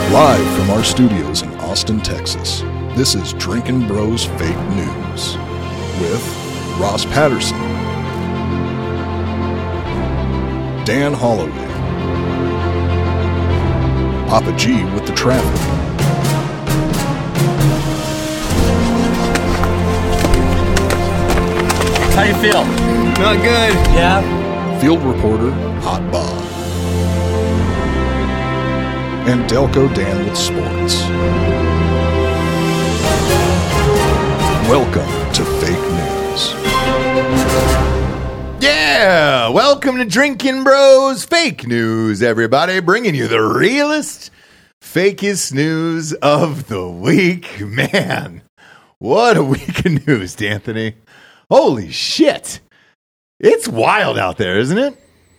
Live from our studios in Austin, Texas, this is Drinkin' Bros Fake News with Ross Patterson, Dan Holloway, Papa G with the traffic, How you feel? Not good. Yeah? field reporter Hot Bob, and Delco Dan with sports. Welcome to Fake News. Yeah, welcome to Drinkin' Bros Fake News, everybody. Bringing you the realest, fakest news of the week. Man, what a week of news, D'Anthony. Holy shit. It's wild out there, isn't it?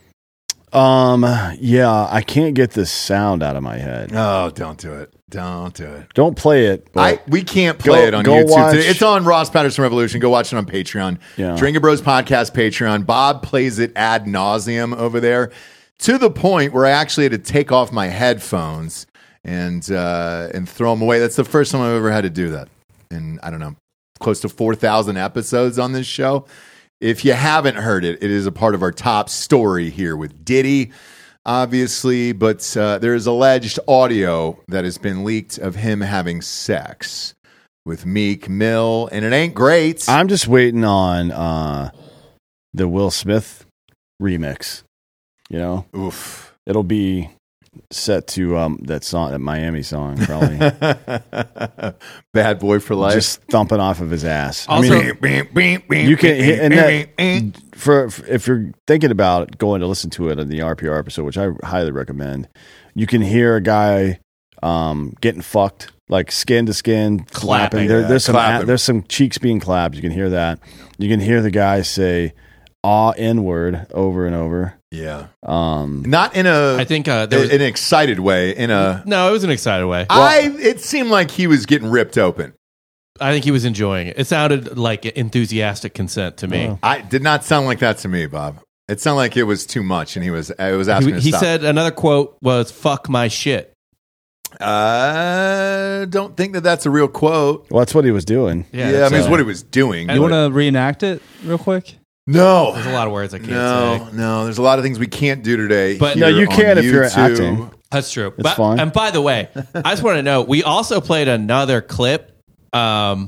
Yeah, I can't get this sound out of my head. Oh, don't do it. Don't do it. Don't play it. We can't play it on YouTube watch. today. It's on Ross Patterson Revolution. Go watch it on Patreon. Yeah. Drinkin' Bros Podcast Patreon. Bob plays it ad nauseum over there to the point where I actually had to take off my headphones and throw them away. That's the first time I've ever had to do that. And I don't know, close to 4,000 episodes on this show. If you haven't heard it, it is a part of our top story here with Diddy, obviously, but there is alleged audio that has been leaked of him having sex with Meek Mill, and it ain't great. I'm just waiting on the Will Smith remix. You know, Oof. it'll be set to that song, that Miami song, probably. Bad Boy for Life. Just thumping off of his ass. Also- I mean, you can and that, for if you're thinking about going to listen to it in the RPR episode, which I highly recommend, you can hear a guy getting fucked, like skin to skin, clapping. There's some cheeks being clapped. You can hear that. You can hear the guy say "aw N-word" over and over. Yeah. Not in a, I think there was, an excited way. no, it was an excited way. It seemed like he was getting ripped open. I think he was enjoying it. It sounded like enthusiastic consent to me. I did not sound like that to me, Bob. It sounded like it was too much, and I was asking to He stop. said another quote was "fuck my shit." I don't think that that's a real quote. Well, that's what he was doing. Yeah, I mean, it's what he was doing. You want to reenact it real quick? No. There's a lot of words I can't say. No. There's a lot of things we can't do today. But- here No, you on can if you're YouTube. acting. That's true. It's fine. And by the way, I just want to know, we also played another clip on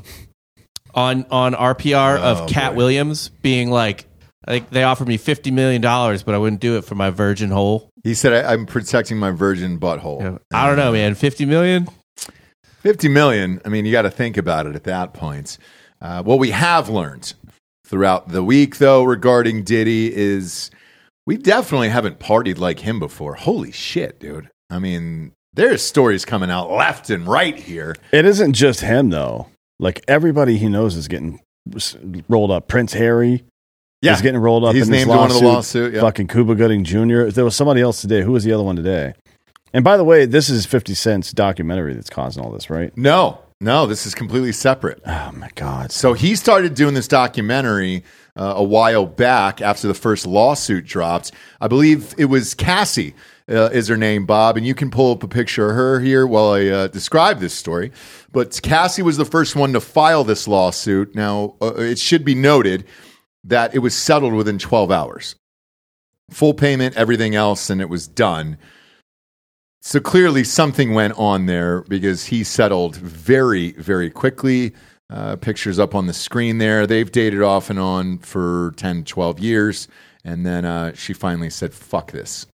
RPR of Cat boy. Williams being like, I think they offered me $50 million, but I wouldn't do it for my virgin hole. He said, I'm protecting my virgin butthole. Yeah. I don't know, man. $50 million? 50 million. I mean, you got to think about it at that point. What we have learned throughout the week, though, regarding Diddy is we definitely haven't partied like him before. Holy shit, dude. I mean, there's stories coming out left and right here. It isn't just him, though. Like, everybody he knows is getting rolled up. Prince Harry is getting rolled up He's in this named one lawsuit. of the lawsuit. Yeah. Fucking Cuba Gooding Jr. There was somebody else today. Who was the other one today? And by the way, this is 50 Cent's documentary that's causing all this, right? No, this is completely separate. Oh, my God. So he started doing this documentary a while back after the first lawsuit dropped. I believe it was Cassie is her name, Bob, and you can pull up a picture of her here while I describe this story. But Cassie was the first one to file this lawsuit. Now, it should be noted that it was settled within 12 hours. Full payment, everything else, and it was done. So clearly something went on there because he settled very, very quickly. Pictures up on the screen there. They've dated off and on for 10, 12 years. And then she finally said, fuck this.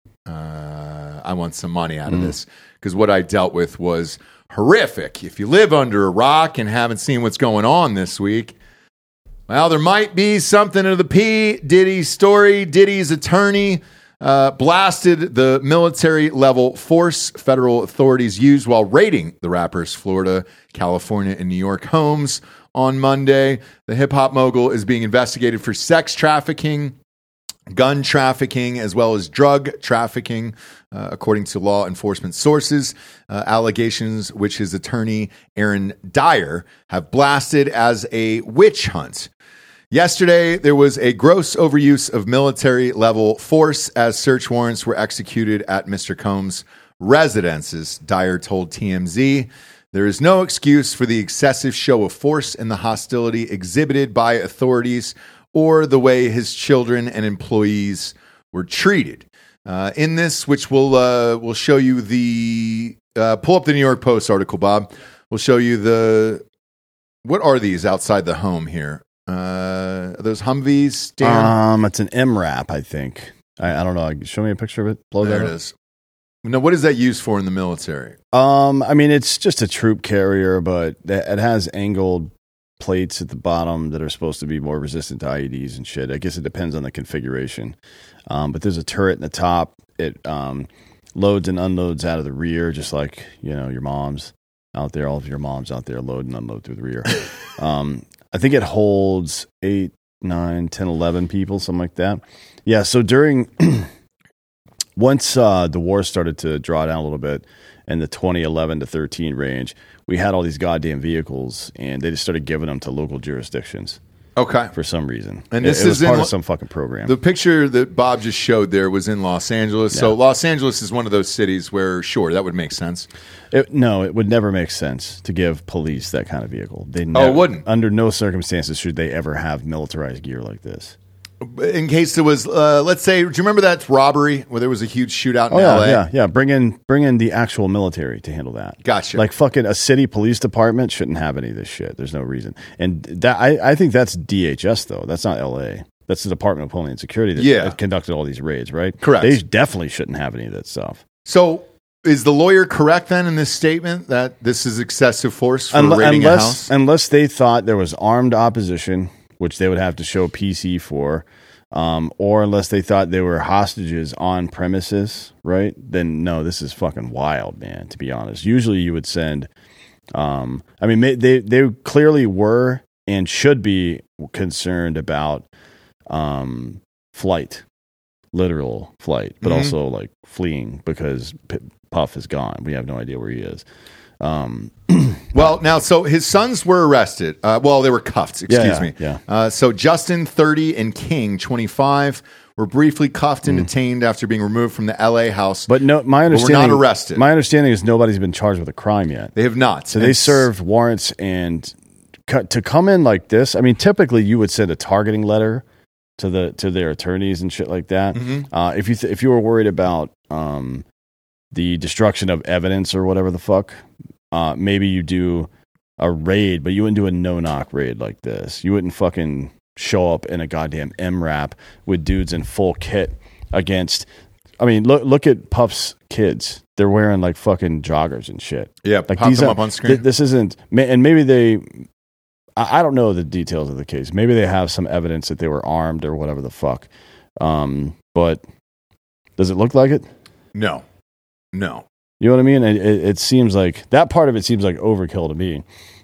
I want some money out of this. Because what I dealt with was horrific. If you live under a rock and haven't seen what's going on this week, well, there might be something to the P. Diddy story. Diddy's attorney blasted the military-level force federal authorities used while raiding the rapper's Florida, California, and New York homes on Monday. The hip-hop mogul is being investigated for sex trafficking, gun trafficking, as well as drug trafficking, according to law enforcement sources. Allegations which his attorney, Aaron Dyer, have blasted as a witch hunt. Yesterday, there was a gross overuse of military-level force as search warrants were executed at Mr. Combs' residences, Dyer told TMZ. There is no excuse for the excessive show of force and the hostility exhibited by authorities or the way his children and employees were treated. In this, which we'll show you the... pull up the New York Post article, Bob. We'll show you the... What are these outside the home here? Are those Humvees, Dan? It's an MRAP, I think. I don't know. Show me a picture of it. Blow there that it up. is. Now, what is that used for in the military? I mean, it's just a troop carrier, but it has angled plates at the bottom that are supposed to be more resistant to IEDs and shit. I guess it depends on the configuration. But there's a turret in the top. It loads and unloads out of the rear, just like, your mom's out there. All of your moms out there load and unload through the rear. I think it holds 8, 9, 10, 11 people, something like that. Yeah, so once the war started to draw down a little bit in the 2011 to 13 range, we had all these goddamn vehicles, and they just started giving them to local jurisdictions. Okay. For some reason. And it this was is part in of some fucking program. The picture that Bob just showed there was in Los Angeles. Yeah. So Los Angeles is one of those cities where, sure, that would make sense. No, it would never make sense to give police that kind of vehicle. It wouldn't? Under no circumstances should they ever have militarized gear like this. In case there was, let's say, do you remember that robbery where there was a huge shootout in L.A.? Yeah. Bring in the actual military to handle that. Gotcha. Like fucking a city police department shouldn't have any of this shit. There's no reason. And that I think that's DHS though. That's not L.A. That's the Department of Homeland Security that conducted all these raids, right? Correct. They definitely shouldn't have any of that stuff. So is the lawyer correct then in this statement that this is excessive force for raiding a house? Unless they thought there was armed opposition, which they would have to show PC for, or unless they thought they were hostages on premises, right? Then no, this is fucking wild, man, to be honest. Usually you would send, they clearly were and should be concerned about flight, literal flight, but also like fleeing because Puff is gone. We have no idea where he is. Well, now, so his sons were arrested. They were cuffed, excuse me. Yeah. So Justin, 30, and King, 25, were briefly cuffed and detained after being removed from the L.A. house. But no, my understanding, were not arrested. My understanding is nobody's been charged with a crime yet. They have not. So they served warrants, and to come in like this, I mean, typically you would send a targeting letter to their attorneys and shit like that. If you were worried about the destruction of evidence or whatever the fuck, maybe you do a raid, but you wouldn't do a no-knock raid like this. You wouldn't fucking show up in a goddamn MRAP with dudes in full kit against... I mean, look at Puff's kids. They're wearing like fucking joggers and shit. Yeah, like pop them up on screen. This isn't... And maybe they... I don't know the details of the case. Maybe they have some evidence that they were armed or whatever the fuck. But does it look like it? No. You know what I mean? It seems like that part of it seems like overkill to me.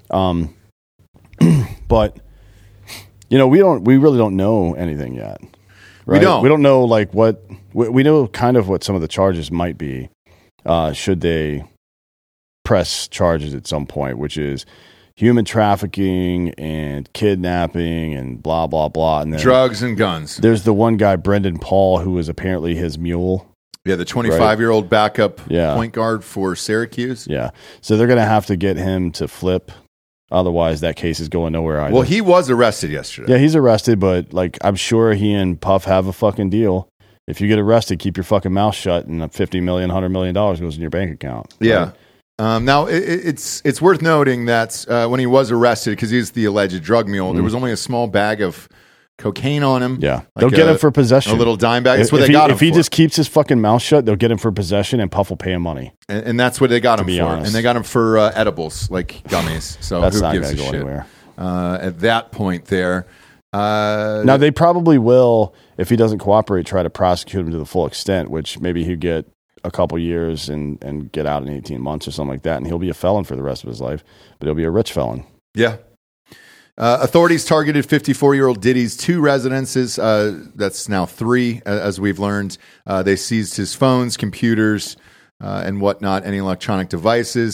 But we really don't know anything yet. Right? We don't know like what we know kind of what some of the charges might be. Should they press charges at some point, which is human trafficking and kidnapping and blah blah blah, and then drugs and guns. There's the one guy, Brendan Paul, who was apparently his mule. Yeah, the 25-year-old backup Yeah. point guard for Syracuse. Yeah. So they're going to have to get him to flip. Otherwise, that case is going nowhere either. Well, he was arrested yesterday. Yeah, he's arrested, but like I'm sure he and Puff have a fucking deal. If you get arrested, keep your fucking mouth shut, and $50 million, $100 million goes in your bank account. Right? Yeah. Now, it's worth noting that when he was arrested, because he's the alleged drug mule, there was only a small bag of cocaine on him. Yeah. Like They'll get him for possession. A little dime bag. That's what they got him for. If he just keeps his fucking mouth shut, they'll get him for possession, and Puff will pay him money. And that's what they got him for. Honest. And they got him for edibles, like gummies. So that's who not gives going a to go shit? anywhere. At that point there. Now, they probably will, if he doesn't cooperate, try to prosecute him to the full extent, which maybe he'd get a couple years and get out in 18 months or something like that, and he'll be a felon for the rest of his life, but he'll be a rich felon. Yeah. Authorities targeted 54-year-old Diddy's 2 residences. That's now 3, as we've learned. They seized his phones, computers, and whatnot, any electronic devices.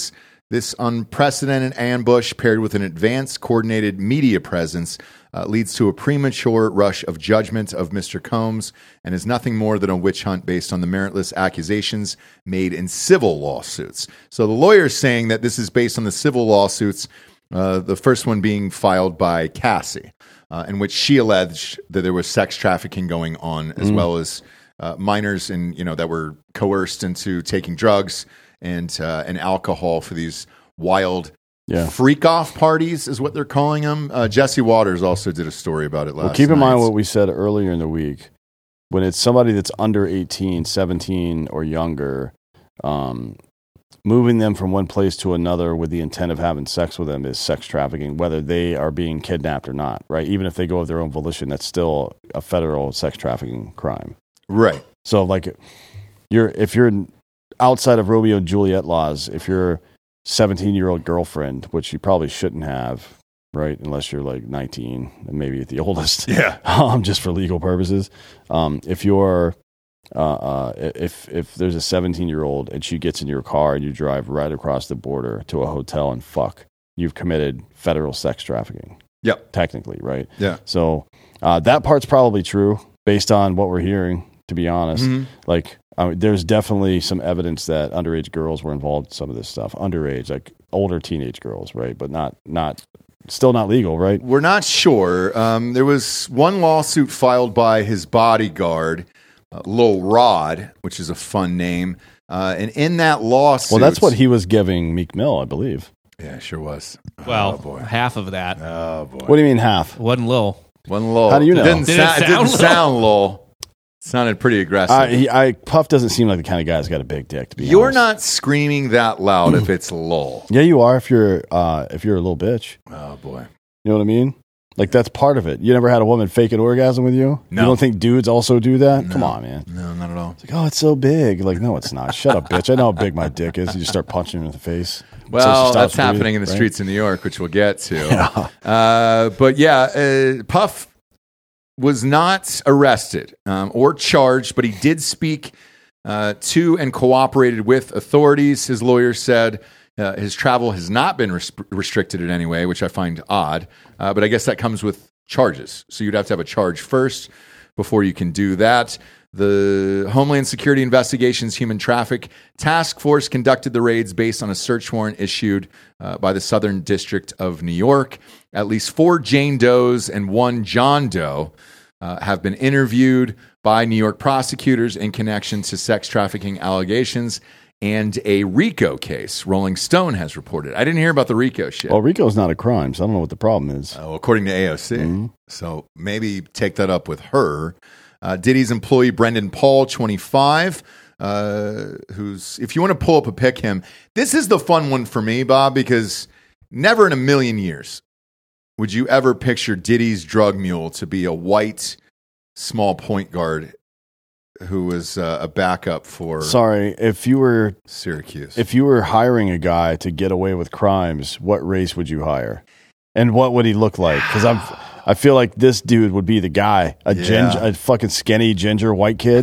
This unprecedented ambush, paired with an advanced, coordinated media presence, leads to a premature rush of judgment of Mr. Combs and is nothing more than a witch hunt based on the meritless accusations made in civil lawsuits. So the lawyer is saying that this is based on the civil lawsuits, the first one being filed by Cassie, in which she alleged that there was sex trafficking going on, as well as minors that were coerced into taking drugs and alcohol for these wild freak-off parties is what they're calling them. Jesse Waters also did a story about it last night. Keep in mind what we said earlier in the week. When it's somebody that's under 18, 17 or younger, moving them from one place to another with the intent of having sex with them is sex trafficking, whether they are being kidnapped or not, right? Even if they go of their own volition, that's still a federal sex trafficking crime. Right. So, like, if you're outside of Romeo and Juliet laws, if your 17-year-old girlfriend, which you probably shouldn't have, right, unless you're like 19 and maybe at the oldest, just for legal purposes. If you're if there's a 17-year-old and she gets in your car and you drive right across the border to a hotel and fuck, you've committed federal sex trafficking. Yep, technically, right? Yeah. So that part's probably true based on what we're hearing. To be honest, there's definitely some evidence that underage girls were involved in some of this stuff. Underage, like older teenage girls, right? But still not legal, right? We're not sure. There was one lawsuit filed by his bodyguard, Lil Rod, which is a fun name. And in that lawsuit... Well, that's what he was giving Meek Mill, I believe. Yeah, it sure was. Well, oh, boy. Half of that. Oh, boy. What do you mean half? One Lil. How do you know? It didn't sound Lil. It sounded pretty aggressive. Puff doesn't seem like the kind of guy who's got a big dick, to be honest. You're not screaming that loud if it's Lil. Yeah, you are if you're a little bitch. Oh, boy. You know what I mean? Like, that's part of it. You never had a woman fake an orgasm with you? No. You don't think dudes also do that? No. Come on, man. No, not at all. It's like, oh, it's so big. Like, no, it's not. Shut up, bitch. I know how big my dick is. You just start punching her in the face. Well, that's happening in the streets of New York, which we'll get to. Yeah. Puff was not arrested or charged, but he did speak to and cooperated with authorities. His lawyer said his travel has not been restricted in any way, which I find odd. But I guess that comes with charges. So you'd have to have a charge first before you can do that. The Homeland Security Investigations Human Traffic Task Force conducted the raids based on a search warrant issued by the Southern District of New York. At least 4 Jane Does and 1 John Doe have been interviewed by New York prosecutors in connection to sex trafficking allegations and a RICO case, Rolling Stone has reported. I didn't hear about the RICO shit. Well, RICO is not a crime, so I don't know what the problem is. According to AOC. So maybe take that up with her. Diddy's employee, Brendan Paul, 25, who's, if you want to pull up a pic him, this is the fun one for me, Bob, because never in a million years would you ever picture Diddy's drug mule to be a white small point guard who was a backup for if you were Syracuse. If you were hiring a guy to get away with crimes, what race would you hire? And what would he look like? Because I feel like this dude would be the guy. A fucking skinny ginger white kid.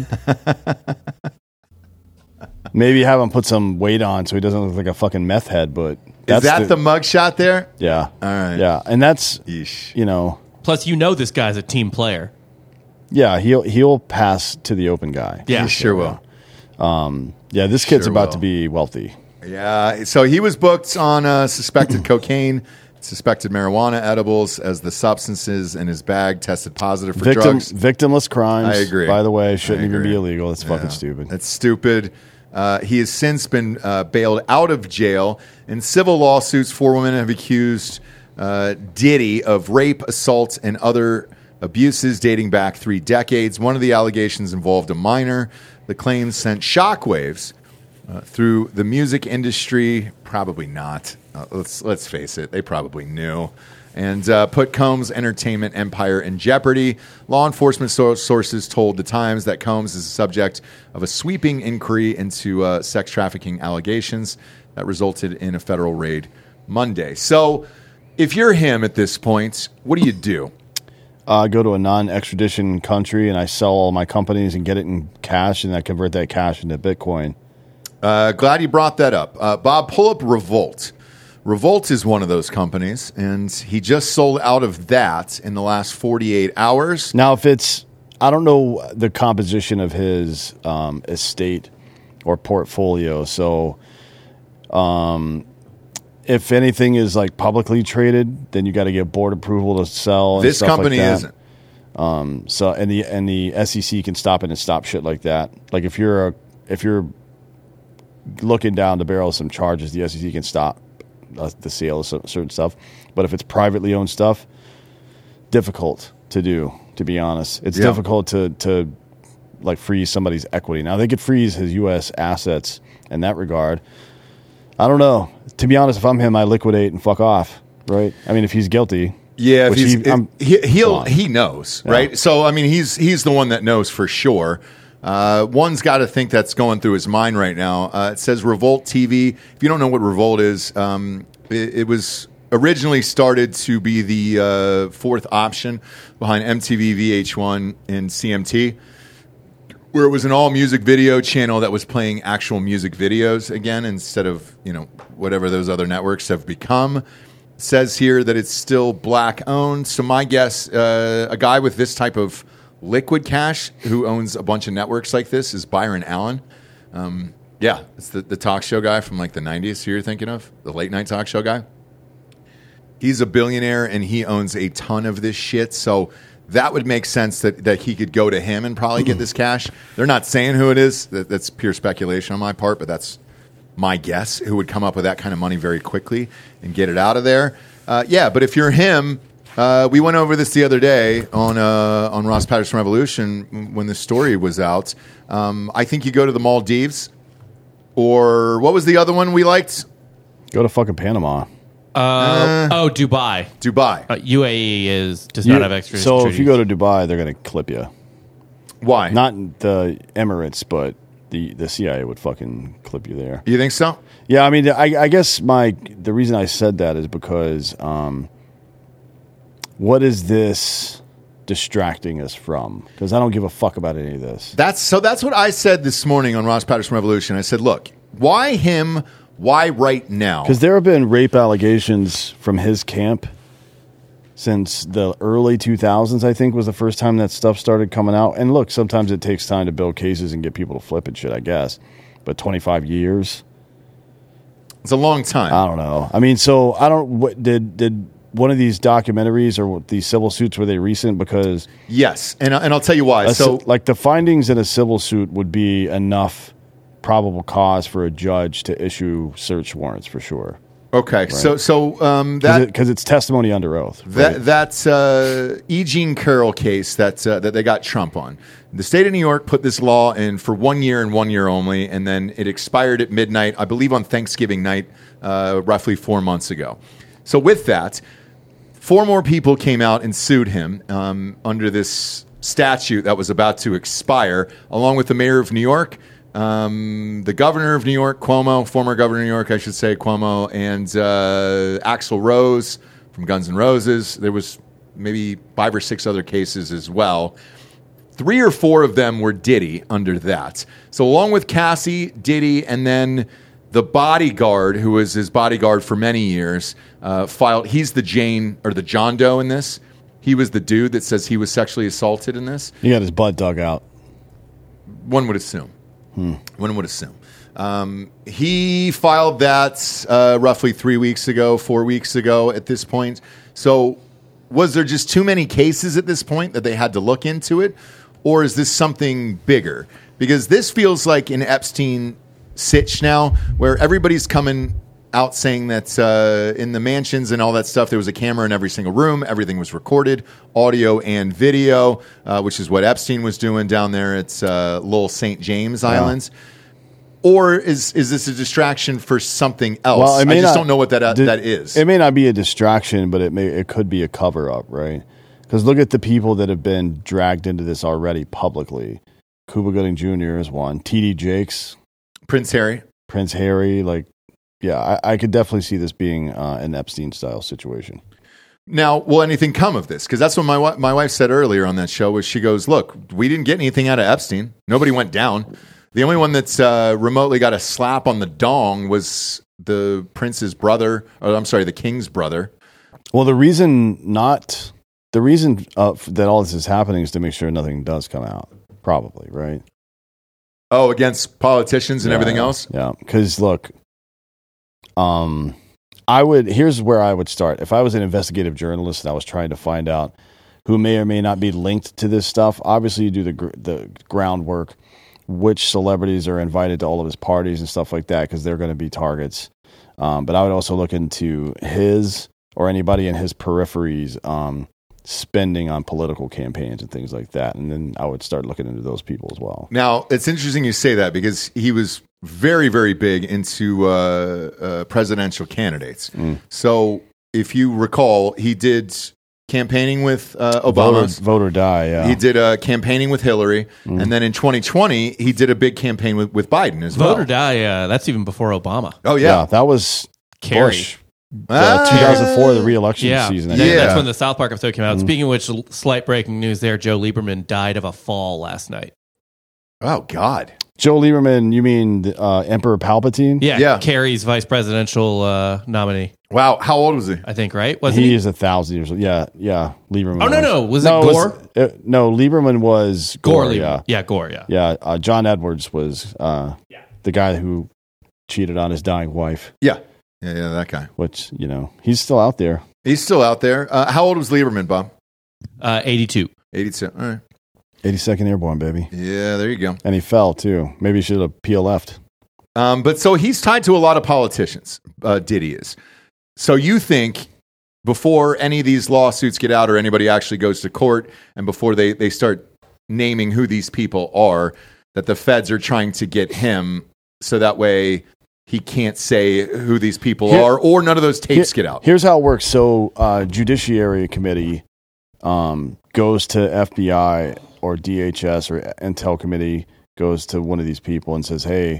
Maybe have him put some weight on so he doesn't look like a fucking meth head, but is that the mugshot there? Yeah. All right. Yeah. And that's Yeesh. Plus, this guy's a team player. Yeah, he'll pass to the open guy. Yeah, he sure will. This kid's about to be wealthy. Yeah, so he was booked on suspected cocaine, suspected marijuana edibles, as the substances in his bag tested positive for drugs. Victimless crimes. I agree. By the way, shouldn't even be illegal. That's fucking stupid. That's stupid. He has since been bailed out of jail. In civil lawsuits, 4 women have accused Diddy of rape, assault, and other abuses dating back 3 decades. One of the allegations involved a minor. The claims sent shockwaves through the music industry. Probably not. Let's face it. They probably knew. And put Combs' entertainment empire in jeopardy. Law enforcement sources told The Times that Combs is the subject of a sweeping inquiry into sex trafficking allegations that resulted in a federal raid Monday. So if you're him at this point, what do you do? Go to a non-extradition country and I sell all my companies and get it in cash, and I convert that cash into Bitcoin. Glad you brought that up. Bob, pull up Revolt. Revolt is one of those companies, and he just sold out of that in the last 48 hours. Now, if it's, I don't know the composition of his estate or portfolio, so if anything is like publicly traded, then you got to get board approval to sell. And This stuff company like that. isn't. So and the SEC can stop it and stop shit like that. Like if you're looking down the barrel of some charges, the SEC can stop the sale of certain stuff. But if it's privately owned stuff, difficult to do. To be honest, it's difficult to like freeze somebody's equity. Now they could freeze his U.S. assets in that regard. I don't know. To be honest, if I'm him, I liquidate and fuck off. Right? I mean, if he's guilty. Yeah, which he knows, right? So I mean, he's the one that knows for sure. One's got to think that's going through his mind right now. It says Revolt TV. If you don't know what Revolt is, it was originally started to be the fourth option behind MTV, VH1, and CMT, where it was an all music video channel that was playing actual music videos again instead of whatever those other networks have become. Says here that it's still black owned. So my guess, a guy with this type of liquid cash who owns a bunch of networks like this is Byron Allen. Yeah, it's the talk show guy from like the 90s who you're thinking of, the late night talk show guy. He's a billionaire and he owns a ton of this shit. So that would make sense that he could go to him and probably get this cash. They're not saying who it is. That's pure speculation on my part, but that's my guess, who would come up with that kind of money very quickly and get it out of there. Yeah, but if you're him, we went over this the other day on Ross Patterson Revolution when the story was out. I think you go to the Maldives, or what was the other one we liked? Go to fucking Panama. Dubai. UAE does not have extradition So treaties. if you go to Dubai, they're going to clip you. Why? Not the Emirates, but the CIA would fucking clip you there. You think so? Yeah, I mean, I guess the reason I said that is because what is this distracting us from? Because I don't give a fuck about any of this. That's what I said this morning on Ross Patterson Revolution. I said, look, why him? Why right now? Because there have been rape allegations from his camp since the early 2000s, I think, was the first time that stuff started coming out. And look, sometimes it takes time to build cases and get people to flip and shit, I guess. But 25 years? It's a long time. I don't know. I mean, so I don't... What, did one of these documentaries or these civil suits, were they recent? Because... Yes, and I'll tell you why. So, like, the findings in a civil suit would be enough probable cause for a judge to issue search warrants for sure. Okay, right. so that because it's testimony under oath. Right? That's E. Jean Carroll case that they got Trump on. The state of New York put this law in for 1 year and 1 year only, and then it expired at midnight, I believe on Thanksgiving night, roughly 4 months ago. So with that, 4 more people came out and sued him under this statute that was about to expire, along with the mayor of New York. The governor of New York, Cuomo, former governor of New York, I should say, Cuomo, and Axl Rose from Guns N' Roses. There was maybe 5 or 6 other cases as well. 3 or 4 of them were Diddy under that. So along with Cassie, Diddy, and then the bodyguard, who was his bodyguard for many years, filed. He's the John Doe in this. He was the dude that says he was sexually assaulted in this. He got his butt dug out. One would assume. One would assume. He filed that roughly 3 weeks ago, 4 weeks ago at this point. So was there just too many cases at this point that they had to look into it? Or is this something bigger? Because this feels like an Epstein sitch now, where everybody's coming out saying that in the mansions and all that stuff, there was a camera in every single room. Everything was recorded, audio and video, which is what Epstein was doing down there at Little St. James Islands. Or is this a distraction for something else? Well, I just don't know what that is. It may not be a distraction, but it could be a cover-up, right? Because look at the people that have been dragged into this already publicly. Cuba Gooding Jr. is one. T.D. Jakes. Prince Harry. Yeah, I could definitely see this being an Epstein-style situation. Now, will anything come of this? Because that's what my wife said earlier on that show, was she goes, look, we didn't get anything out of Epstein. Nobody went down. The only one that's remotely got a slap on the dong was the prince's brother, or I'm sorry, the king's brother. Well, the reason that all this is happening is to make sure nothing does come out. Probably, right? Oh, against politicians and everything else? Yeah, because look, here's where I would start. If I was an investigative journalist and I was trying to find out who may or may not be linked to this stuff, obviously you do the groundwork, which celebrities are invited to all of his parties and stuff like that, because they're going to be targets. But I would also look into his or anybody in his peripheries spending on political campaigns and things like that. And then I would start looking into those people as well. Now, it's interesting you say that because he was very, very big into presidential candidates. So if you recall, he did campaigning with Obama. Vote or die, yeah. He did campaigning with Hillary. And then in 2020, he did a big campaign with Biden as well. Vote or die, that's even before Obama. Oh, yeah. That was Kerry. Bush. 2004, the re-election season. That's when the South Park episode came out. Speaking of which, slight breaking news there: Joe Lieberman died of a fall last night. Oh God, Joe Lieberman, you mean Emperor Palpatine? Yeah. Kerry's vice presidential nominee. Wow, how old was he? I think, right? Wasn't he is 1,000 years old. Yeah, Lieberman. Oh no, was it Gore? No, Lieberman was Gore. Yeah, Gore. Yeah. John Edwards was the guy who cheated on his dying wife. Yeah, that guy. Which, he's still out there. He's still out there. How old was Lieberman, Bob? 82. 82. All right. 82nd Airborne, baby. Yeah, there you go. And he fell, too. Maybe he should have PLF'd. But so he's tied to a lot of politicians, Diddy is. So you think before any of these lawsuits get out or anybody actually goes to court and before they start naming who these people are, that the feds are trying to get him so that way he can't say who these people are, or none of those tapes get out? Here's how it works. So Judiciary Committee goes to FBI or DHS or Intel Committee, goes to one of these people and says, hey,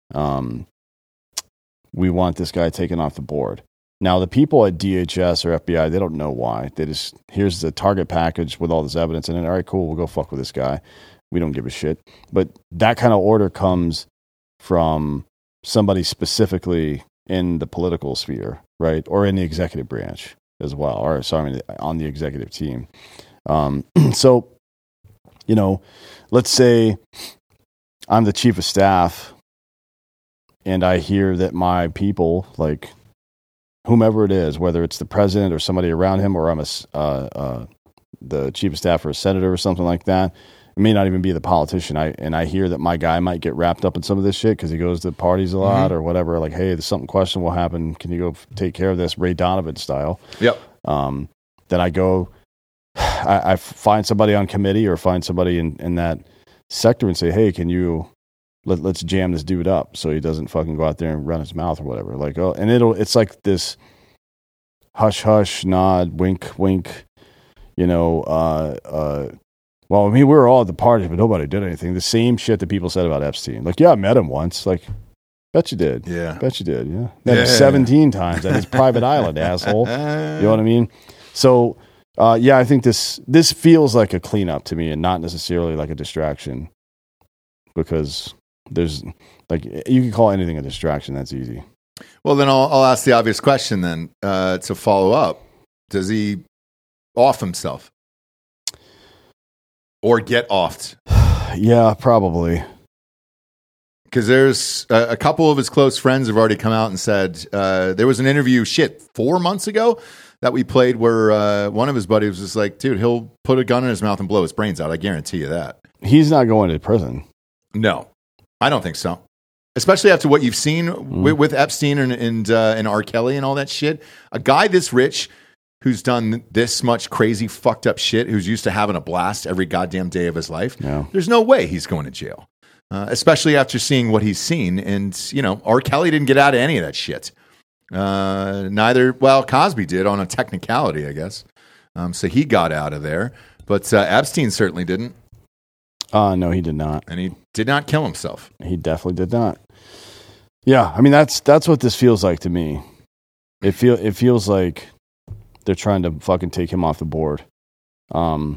we want this guy taken off the board. Now, the people at DHS or FBI, they don't know why. They just, here's the target package with all this evidence, and then, all right, cool, we'll go fuck with this guy. We don't give a shit. But that kind of order comes from somebody specifically in the political sphere, right? Or in the executive branch as well, or sorry, on the executive team. So, let's say I'm the chief of staff and I hear that my people, like whomever it is, whether it's the president or somebody around him, or I'm the chief of staff or a senator or something like that, it may not even be the politician. I hear that my guy might get wrapped up in some of this shit because he goes to parties a lot or whatever. Like, hey, there's something questionable happen. Can you go take care of this, Ray Donovan style? Yep. Then I go, I find somebody on committee or find somebody in that sector and say, hey, can you let's jam this dude up so he doesn't fucking go out there and run his mouth or whatever. Like, oh, and it's like this hush hush, nod, wink wink. Well, I mean, we were all at the party, but nobody did anything. The same shit that people said about Epstein. Like, yeah, I met him once. Like, bet you did. Yeah. Bet you did, yeah. Met him 17 times at his private island, asshole. You know what I mean? So, I think this feels like a cleanup to me and not necessarily like a distraction, because there's, like, you can call anything a distraction. That's easy. Well, then I'll ask the obvious question then to follow up. Does he off himself? Or get offed? Yeah, probably. Because there's a couple of his close friends have already come out and said there was an interview 4 months ago that we played where one of his buddies was just like, dude, he'll put a gun in his mouth and blow his brains out. I guarantee you that. He's not going to prison. No, I don't think so. Especially after what you've seen with Epstein and R. Kelly and all that shit. A guy this rich who's done this much crazy fucked up shit, who's used to having a blast every goddamn day of his life. Yeah. There's no way he's going to jail. Especially after seeing what he's seen. And, R. Kelly didn't get out of any of that shit. Cosby did on a technicality, I guess. So he got out of there. But Epstein certainly didn't. No, he did not. And he did not kill himself. He definitely did not. Yeah, I mean, that's what this feels like to me. It feels like they're trying to fucking take him off the board. So.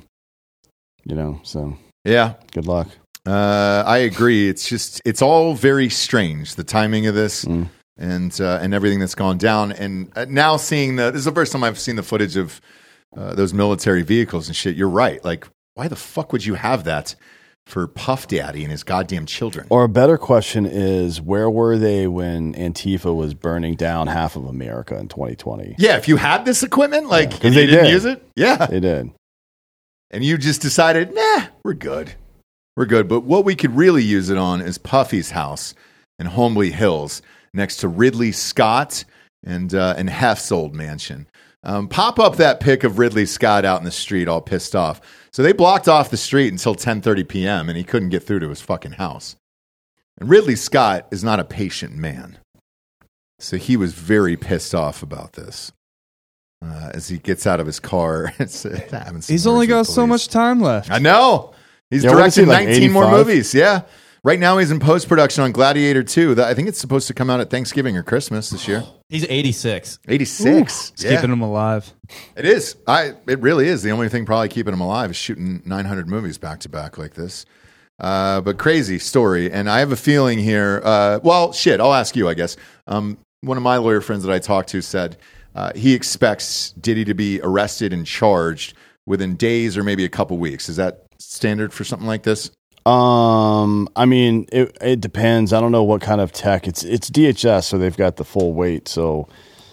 Yeah. Good luck. I agree. It's all very strange, the timing of this. and everything that's gone down. And now seeing this is the first time I've seen the footage of those military vehicles and shit. You're right. Like, why the fuck would you have that for Puff Daddy and his goddamn children? Or a better question is, where were they when Antifa was burning down half of America in 2020? Yeah, if you had this equipment, like, and they you didn't did. use it, yeah, They did. and you just decided, nah, we're good. But what we could really use it on is Puffy's house in Holmby Hills, next to Ridley Scott and Hef's old mansion. Pop up that pic of Ridley Scott out in the street, all pissed off. So they blocked off the street until 10:30 p.m. and he couldn't get through to his fucking house. And Ridley Scott is not a patient man, so he was very pissed off about this. As he gets out of his car, He's only got so much time left. I know. He's Yeah, what is he, directed like 19 more 85? movies. Yeah. Right now he's in post-production on Gladiator 2. I think it's supposed to come out at Thanksgiving or Christmas this year. He's 86. 86. It's keeping him alive. It is. It really is. The only thing probably keeping him alive is shooting 900 movies back-to-back like this. But crazy story. And I have a feeling here. I'll ask you, I guess. One of my lawyer friends that I talked to said he expects Diddy to be arrested and charged within days or maybe a couple weeks. Is that standard for something like this? I mean, it depends. I don't know what kind of tech. It's DHS, so they've got the full weight. So,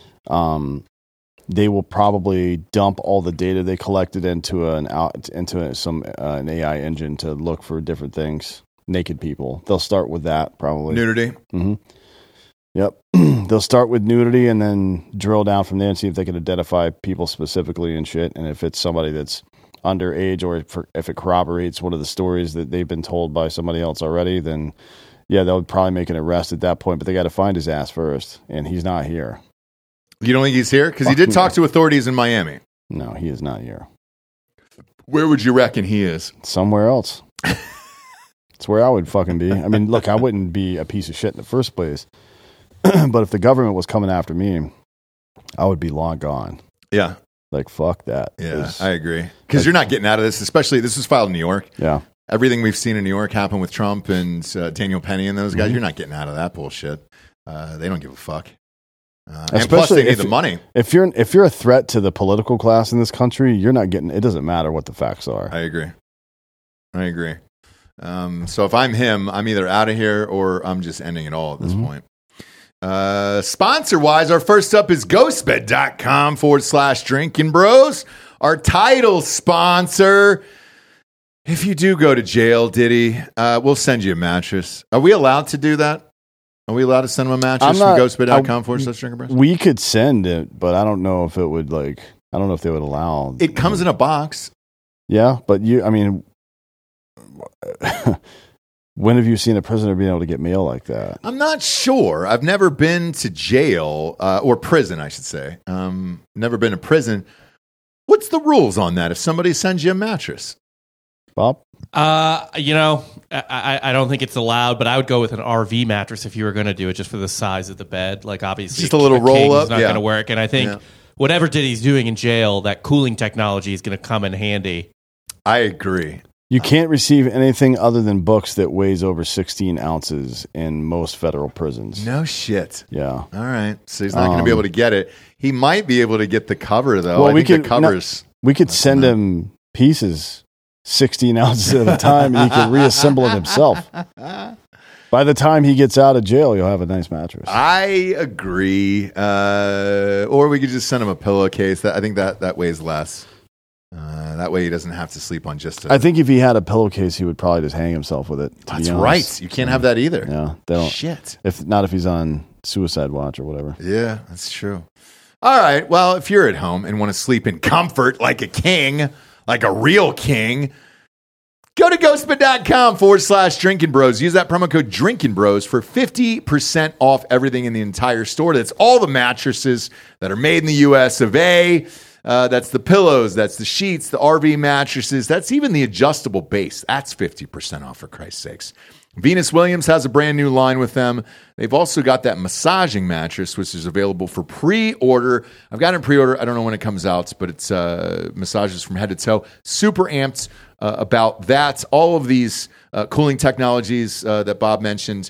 they will probably dump all the data they collected into an AI engine to look for different things. Naked people. They'll start with that probably. Nudity. Mm-hmm. Yep. They'll start with nudity and then drill down from there and see if they can identify people specifically and shit. And if it's somebody that's underage, or if it corroborates one of the stories that they've been told by somebody else already, then yeah, they'll probably make an arrest at that point. But they got to find his ass first, and he's not here. You don't think he's here? Because he did talk to authorities in Miami. No, he is not here. Where would you reckon he is? Somewhere else. It's where I would fucking be. I mean, look, I wouldn't be a piece of shit in the first place. But if the government was coming after me, I would be long gone. Yeah. Like, fuck that. Yeah, I agree. Because you're not getting out of this, especially this was filed in New York. Yeah. Everything we've seen in New York happen with Trump and Daniel Penny and those guys, Mm-hmm. you're not getting out of that bullshit. They don't give a fuck. And Especially plus, they need if- the money. If you're a threat to the political class in this country, you're not getting. It doesn't matter what the facts are. I agree. So if I'm him, I'm either out of here or I'm just ending it all at this point. Sponsor-wise, our first up is ghostbed.com/drinking bros. Our title sponsor. If you do go to jail, Diddy, we'll send you a mattress. Are we allowed to do that? Are we allowed to send him a mattress from ghostbed.com/drinking bros? We could send it, but I don't know if it would I don't know if they would allow. It comes in a box. Yeah, but when have you seen a prisoner being able to get mail like that? I'm not sure. I've never been to jail or prison, I should say. Never been to prison. What's the rules on that if somebody sends you a mattress? Bob? I don't think it's allowed, but I would go with an RV mattress if you were going to do it, just for the size of the bed. Like, obviously, Just a little king roll up? is not Yeah. going to work. And I think whatever Diddy's doing in jail, that cooling technology is going to come in handy. I agree. You can't receive anything other than books that weighs over 16 ounces in most federal prisons. No shit. Yeah. All right. So he's not going to be able to get it. He might be able to get the cover, though. Well, I think the covers. We could send him pieces, 16 ounces at a time, and he can reassemble it himself. By the time he gets out of jail, you'll have a nice mattress. I agree. Or we could just send him a pillowcase. I think that weighs less. That way he doesn't have to sleep on just I think if he had a pillowcase, he would probably just hang himself with it. That's right. You can't have that either. Yeah, they don't. Shit. If he's on suicide watch or whatever. Yeah, that's true. All right. Well, if you're at home and want to sleep in comfort like a king, like a real king, go to ghostbed.com/drinking bros. Use that promo code drinking bros for 50% off everything in the entire store. That's all the mattresses that are made in the US of A. That's the pillows, that's the sheets, the RV mattresses, that's even the adjustable base. That's 50% off, for Christ's sakes. Venus Williams has a brand new line with them. They've also got that massaging mattress, which is available for pre-order. I've got it in pre-order. I don't know when it comes out, but it's massages from head to toe. Super amped about that. All of these cooling technologies that Bob mentioned.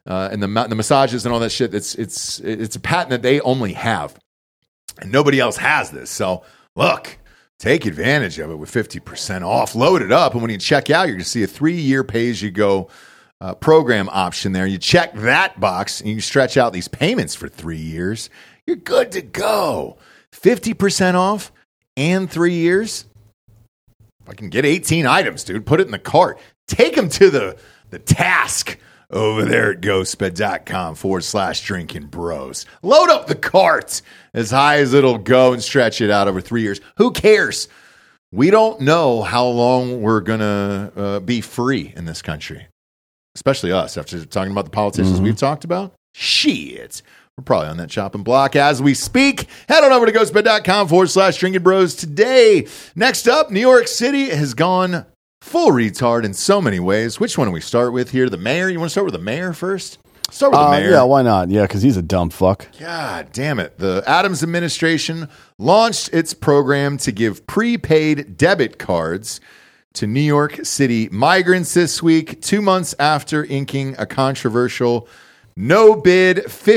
and the massages and all that shit. It's a patent that they only have, and nobody else has this. So look, take advantage of it with 50% off. Load it up, and when you check out, you're going to see a 3-year pay-as-you-go program option there. You check that box, and you stretch out these payments for 3 years. You're good to go. 50% off and 3 years. If I can get 18 items, dude, put it in the cart. Take them to the task over there at ghostbed.com/drinking bros. Load up the cart as high as it'll go and stretch it out over 3 years. Who cares? We don't know how long we're going to be free in this country, especially us after talking about the politicians we've talked about. Shit. We're probably on that chopping block as we speak. Head on over to ghostbed.com/drinking bros today. Next up, New York City has gone full retard in so many ways. Which one do we start with here? The mayor? You want to start with the mayor first? Start with the mayor. Yeah, why not? Yeah, because he's a dumb fuck. God damn it. The Adams administration launched its program to give prepaid debit cards to New York City migrants this week, 2 months after inking a controversial no-bid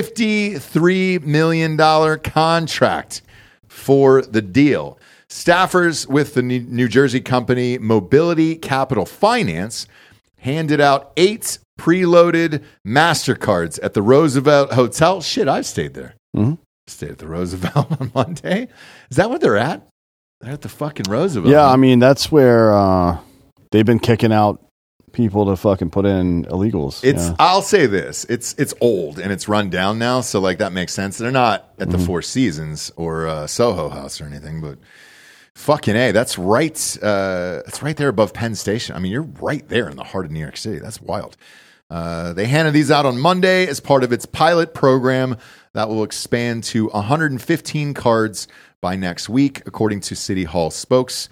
$53 million contract for the deal. Staffers with the New Jersey company Mobility Capital Finance handed out 8 preloaded MasterCards at the Roosevelt Hotel. Shit, I've stayed there. Stayed at the Roosevelt on Monday. Is that what they're at? They're at the fucking Roosevelt. Yeah, I mean, that's where they've been kicking out people to fucking put in illegals. I'll say this. It's old and it's run down now, so like that makes sense. They're not at the Four Seasons or Soho House or anything, but fucking A, that's right there above Penn Station. I mean, you're right there in the heart of New York City. That's wild. They handed these out on Monday as part of its pilot program that will expand to 115 cards by next week, according to City Hall spokespersons.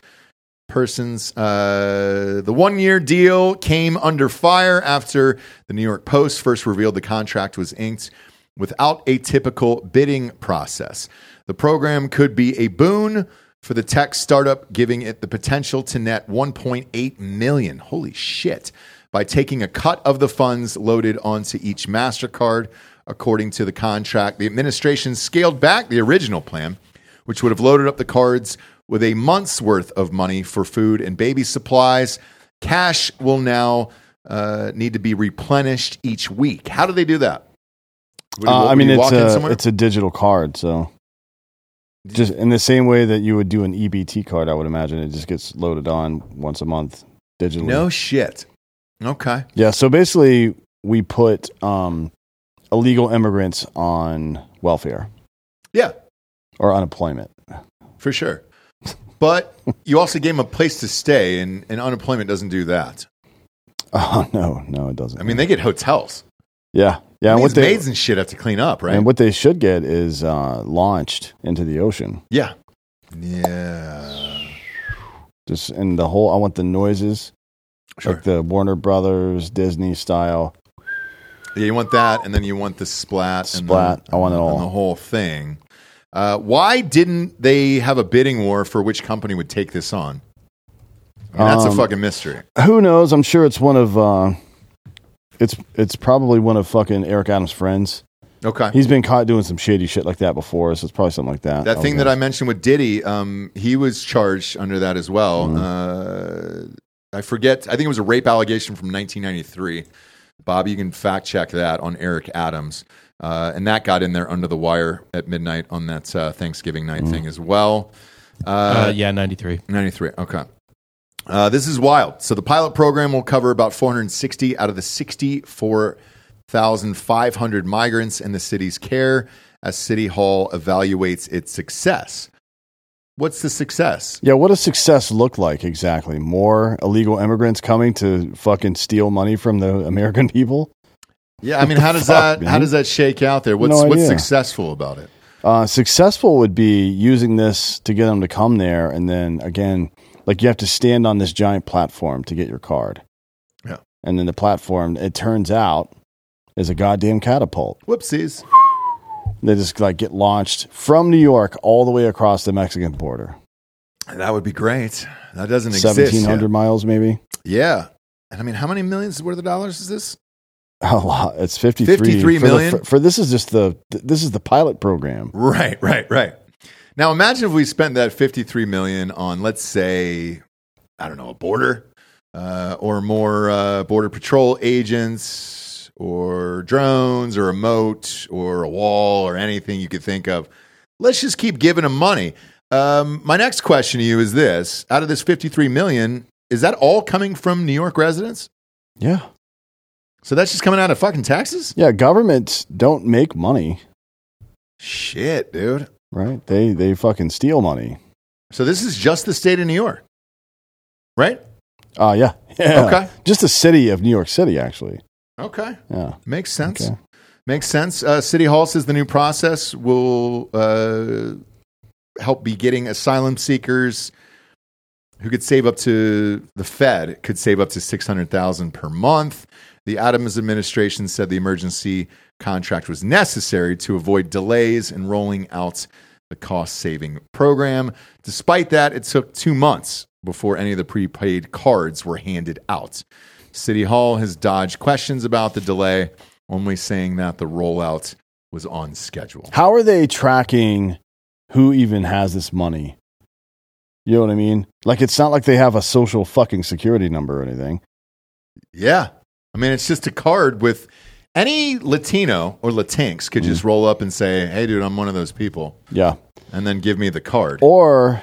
The 1-year deal came under fire after the New York Post first revealed the contract was inked without a typical bidding process. The program could be a boon for the tech startup, giving it the potential to net $1.8 million. Holy shit. By taking a cut of the funds loaded onto each MasterCard, according to the contract. The administration scaled back the original plan, which would have loaded up the cards with a month's worth of money for food and baby supplies. Cash will now need to be replenished each week. How do they do that? It's a digital card, so just in the same way that you would do an EBT card, I would imagine it just gets loaded on once a month digitally. No shit. Okay. Yeah, so basically we put illegal immigrants on welfare. Yeah. Or unemployment. For sure. But you also gave them a place to stay, and unemployment doesn't do that. Oh, no, it doesn't. I mean, they get hotels. Yeah. And what maids and shit have to clean up, right? And what they should get is launched into the ocean. Yeah. Just in the whole, I want the noises. Sure. Like the Warner Brothers, Disney style. Yeah, you want that, and then you want the splat. I want it all. And the whole thing. Why didn't they have a bidding war for which company would take this on? I mean, that's a fucking mystery. Who knows? I'm sure it's one of... It's probably one of fucking Eric Adams' friends. Okay. He's been caught doing some shady shit like that before, so it's probably something like that. That thing that I mentioned with Diddy, he was charged under that as well. I forget. I think it was a rape allegation from 1993. Bob, you can fact check that on Eric Adams. And that got in there under the wire at midnight on that Thanksgiving night thing as well. 93. 93, okay. This is wild. So the pilot program will cover about 460 out of the 64,500 migrants in the city's care as City Hall evaluates its success. What's the success? Yeah, what does success look like exactly? More illegal immigrants coming to fucking steal money from the American people? Yeah, I mean, how does that shake out there? What's successful about it? Successful would be using this to get them to come there, and then again, like you have to stand on this giant platform to get your card. Yeah, and then the platform, it turns out, is a goddamn catapult. Whoopsies. They just like get launched from New York all the way across the Mexican border. That would be great. That doesn't exist. 1,700 miles, maybe. Yeah, and I mean, how many millions worth of dollars is this? A lot. It's 53. 53 million? For this is just this is the pilot program. Right. Now imagine if we spent that 53 million on, let's say, I don't know, a border or more border patrol agents or drones or a moat or a wall or anything you could think of. Let's just keep giving them money. My next question to you is this. Out of this 53 million, is that all coming from New York residents? Yeah. So that's just coming out of fucking taxes? Yeah, governments don't make money. Shit, dude. Right? They fucking steal money. So this is just the state of New York, right? Yeah. Okay. Just the city of New York City, actually. Okay. Yeah. Makes sense. Okay. Makes sense. City Hall says the new process will help be getting asylum seekers who could save up to, the Fed could save up to $600,000 per month. The Adams administration said the emergency contract was necessary to avoid delays in rolling out the cost-saving program. Despite that, it took 2 months before any of the prepaid cards were handed out. City Hall has dodged questions about the delay, only saying that the rollout was on schedule. How are they tracking who even has this money? You know what I mean? Like, it's not like they have a social fucking security number or anything. Yeah. I mean, it's just a card with any Latino or Latinx could just roll up and say, hey, dude, I'm one of those people. Yeah. And then give me the card. Or,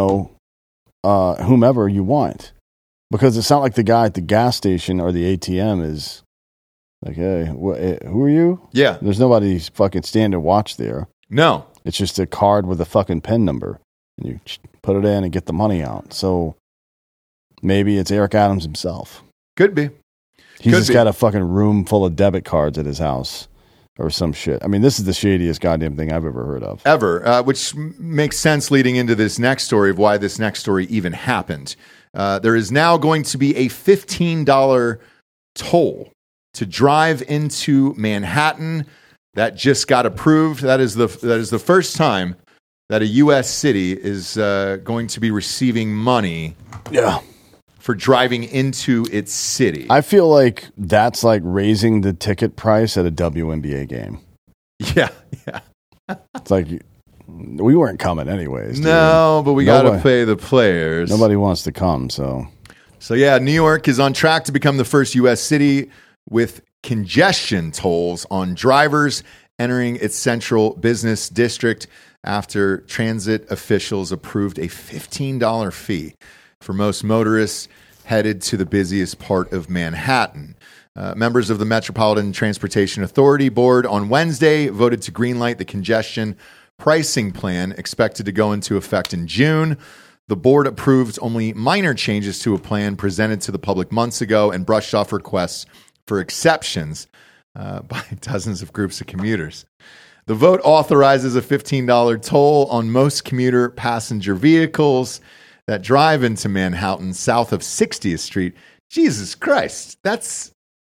whomever you want. Because it's not like the guy at the gas station or the ATM is like, hey, who are you? Yeah. There's nobody fucking standing watch there. No. It's just a card with a fucking PIN number. And you put it in and get the money out. So maybe it's Eric Adams himself. Could be. He's just got a fucking room full of debit cards at his house or some shit. I mean, this is the shadiest goddamn thing I've ever heard of. Ever, which makes sense leading into this next story of why this next story even happened. There is now going to be a $15 toll to drive into Manhattan. That just got approved. That is the first time that a U.S. city is going to be receiving money. Yeah. For driving into its city. I feel like that's like raising the ticket price at a WNBA game. Yeah. It's like we weren't coming anyways. No, but we got to pay the players. Nobody wants to come, so. So yeah, New York is on track to become the first U.S. city with congestion tolls on drivers entering its central business district after transit officials approved a $15 fee for most motorists headed to the busiest part of Manhattan. Members of the Metropolitan Transportation Authority Board on Wednesday voted to greenlight the congestion pricing plan expected to go into effect in June. The board approved only minor changes to a plan presented to the public months ago and brushed off requests for exceptions by dozens of groups of commuters. The vote authorizes a $15 toll on most commuter passenger vehicles that drive into Manhattan south of 60th Street. Jesus Christ, that's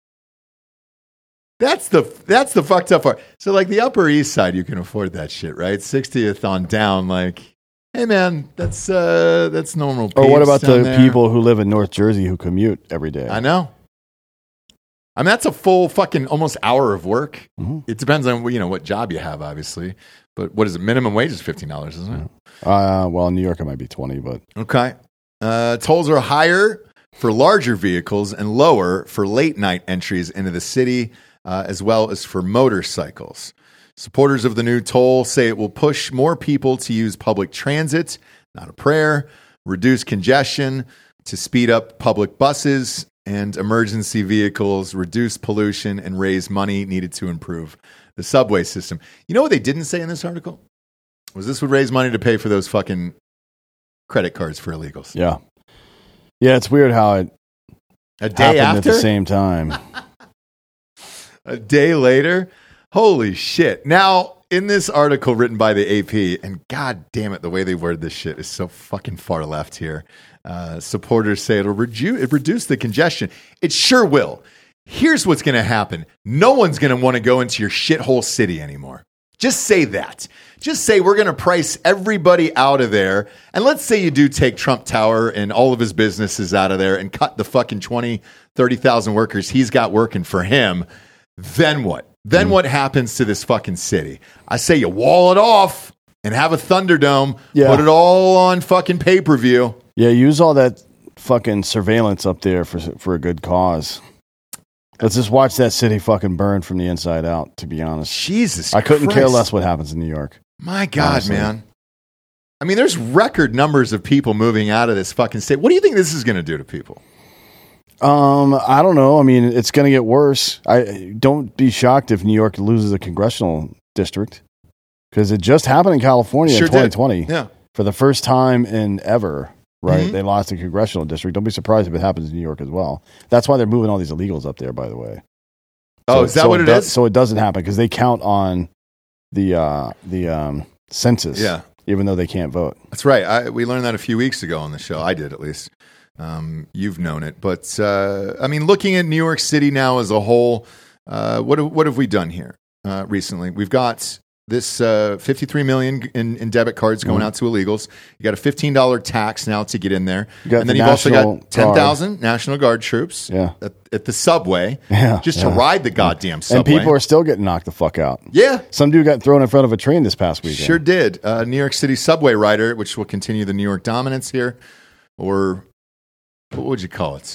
the fucked up part. So like the Upper East Side, you can afford that shit, right? 60th on down, like, hey man, that's normal. Or what about the people who live in North Jersey who commute every day? I know. I mean, that's a full fucking almost hour of work. Mm-hmm. It depends on what job you have, obviously. But what is it? Minimum wage is $15, isn't it? Well, in New York it might be 20, but okay. Tolls are higher for larger vehicles and lower for late night entries into the city, as well as for motorcycles. Supporters of the new toll say it will push more people to use public transit, not a prayer, reduce congestion, to speed up public buses and emergency vehicles, reduce pollution, and raise money needed to improve the subway system. You know what they didn't say in this article? Was this would raise money to pay for those fucking credit cards for illegals. Yeah. Yeah, it's weird how it a day happened after? at the same time. A day later? Holy shit. Now, in this article written by the AP, and god damn it, the way they word this shit is so fucking far left here. Supporters say it'll reduce the congestion. It sure will. Here's what's going to happen. No one's going to want to go into your shithole city anymore. Just say that. Just say we're going to price everybody out of there. And let's say you do take Trump Tower and all of his businesses out of there and cut the fucking 20, 30,000 workers he's got working for him. then what? Then what happens to this fucking city? I say you wall it off and have a Thunderdome. Yeah. Put it all on fucking pay-per-view. Yeah, use all that fucking surveillance up there for a good cause. Let's just watch that city fucking burn from the inside out, to be honest. Jesus I couldn't Christ. care less what happens in New York. My God, honestly. man. I mean, there's record numbers of people moving out of this fucking state. What do you think this is going to do to people? I don't know. I mean, it's going to get worse. Don't be shocked if New York loses a congressional district, because it just happened in California Sure in 2020. did. Yeah. For the first time in ever, right? Mhm. They lost a congressional district. Don't be surprised if it happens in New York as well. That's why they're moving all these illegals up there, by the way. Oh, is that what it is? So it doesn't happen because they count on the census, Yeah. even though they can't vote. That's right. We learned that a few weeks ago on the show. I did, at least. You've known it. But, I mean, looking at New York City now as a whole, what have we done here recently? We've got this $53 million in debit cards going out to illegals. You got a $15 tax now to get in there. got And then the you've also got National 10,000 National Guard troops Yeah. at the subway just to Yeah. ride the goddamn subway. And people are still getting knocked the fuck out. Yeah. Some dude got thrown in front of a train this past weekend. Sure did. New York City subway rider, which will continue the New York dominance here, or what would you call it?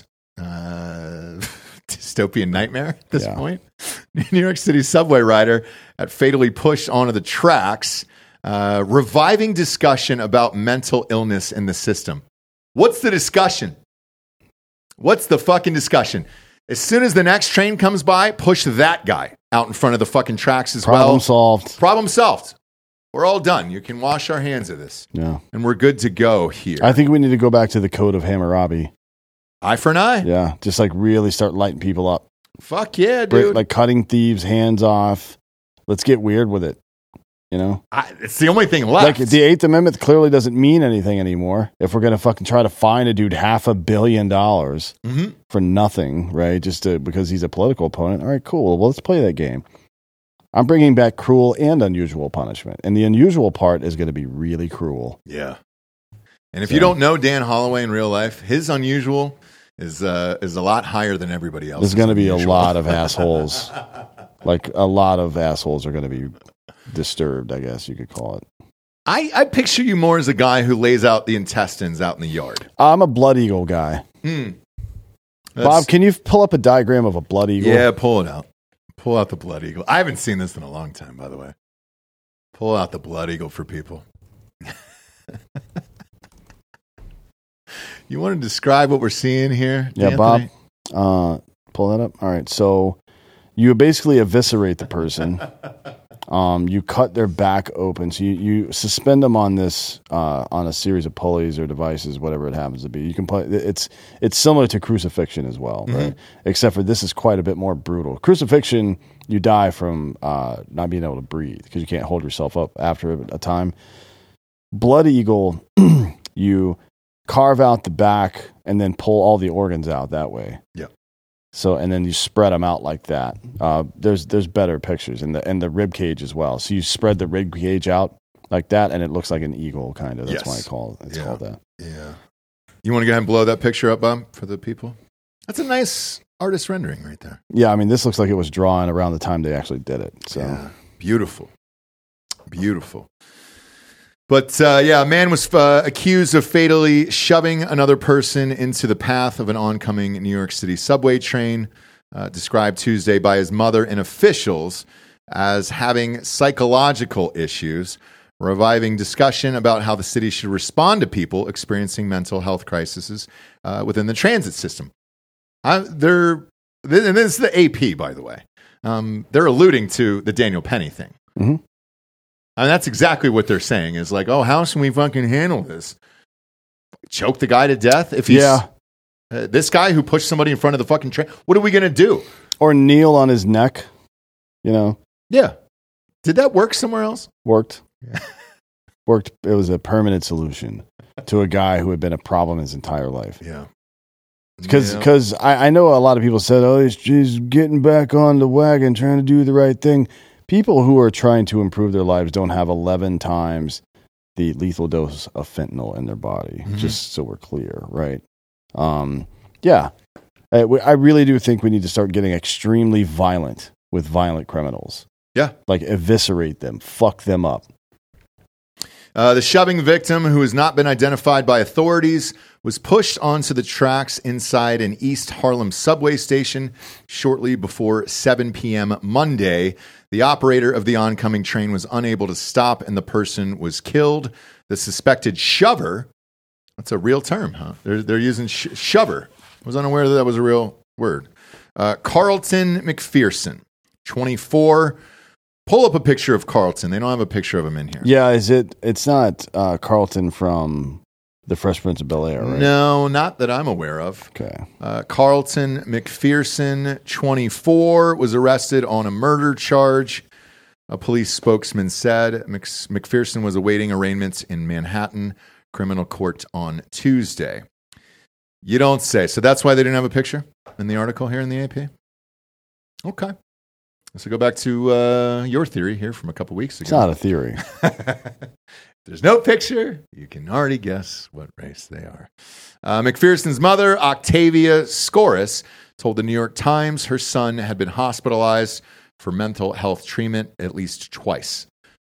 Dystopian nightmare at this point. New York City subway rider got fatally pushed onto the tracks, reviving discussion about mental illness in the system. What's the discussion? What's the fucking discussion? As soon as the next train comes by, push that guy out in front of the fucking tracks as well. Problem solved. Problem solved. We're all done. You can wash our hands of this. Yeah. And we're good to go here. I think we need to go back to the code of Hammurabi. Eye for an eye. Yeah. Just like really start lighting people up. Fuck yeah, dude. Like cutting thieves' hands off. Let's get weird with it. You know? It's the only thing left. Like the 8th Amendment clearly doesn't mean anything anymore. If we're going to fucking try to fine a dude $500 million for nothing, right? Just because he's a political opponent. All right, cool. Well, let's play that game. I'm bringing back cruel and unusual punishment. And the unusual part is going to be really cruel. Yeah. And if you don't know Dan Holloway in real life, his unusual is a lot higher than everybody else. There's going to be a lot of assholes. Like a lot of assholes are going to be disturbed, I guess you could call it. I picture you more as a guy who lays out the intestines out in the yard. I'm a blood eagle guy. Bob, can you pull up a diagram of a blood eagle? Yeah, pull it out. Pull out the blood eagle. I haven't seen this in a long time, by the way. Pull out the blood eagle for people. You want to describe what we're seeing here? Yeah, Anthony? Bob, pull that up. All right, so you basically eviscerate the person. You cut their back open. So you suspend them on this on a series of pulleys or devices, whatever it happens to be. You can play. It's similar to crucifixion as well, right? Except for this is quite a bit more brutal. Crucifixion, you die from not being able to breathe because you can't hold yourself up after a time. Blood eagle, you carve out the back and then pull all the organs out that way. Yeah. So and then you spread them out like that. There's better pictures and the rib cage as well. So you spread the rib cage out like that, and it looks like an eagle kind of. That's why it's called that. Yeah. You want to go ahead and blow that picture up, Bob, for the people? That's a nice artist rendering right there. Yeah, I mean, this looks like it was drawn around the time they actually did it. So yeah. Beautiful. But a man was accused of fatally shoving another person into the path of an oncoming New York City subway train, described Tuesday by his mother and officials as having psychological issues, reviving discussion about how the city should respond to people experiencing mental health crises within the transit system. And this is the AP, by the way. They're alluding to the Daniel Penny thing. Mm-hmm. I mean, that's exactly what they're saying is like, oh, how can we fucking handle this? Choke the guy to death? If he's this guy who pushed somebody in front of the fucking train, what are we going to do? Or kneel on his neck, you know? Yeah. Did that work somewhere else? Worked. Worked. It was a permanent solution to a guy who had been a problem his entire life. Yeah. Because I know a lot of people said, oh, he's getting back on the wagon, trying to do the right thing. People who are trying to improve their lives don't have 11 times the lethal dose of fentanyl in their body, just so we're clear, right? I really do think we need to start getting extremely violent with violent criminals. Yeah. Like eviscerate them, fuck them up. The shoving victim, who has not been identified by authorities, was pushed onto the tracks inside an East Harlem subway station shortly before 7 p.m. Monday. The operator of the oncoming train was unable to stop, and the person was killed. The suspected shover, that's a real term, huh? They're using shover. I was unaware that was a real word. Carlton McPherson, 24. Pull up a picture of Carlton. They don't have a picture of him in here. Yeah, it's not Carlton from The Fresh Prince of Bel-Air, right? No, not that I'm aware of. Okay. Carlton McPherson, 24, was arrested on a murder charge. A police spokesman said McPherson was awaiting arraignment in Manhattan criminal court on Tuesday. You don't say. So that's why they didn't have a picture in the article here in the AP? Okay. So go back to your theory here from a couple weeks ago. It's not a theory. There's no picture. You can already guess what race they are. McPherson's mother, Octavia Scoris, told the New York Times her son had been hospitalized for mental health treatment at least twice.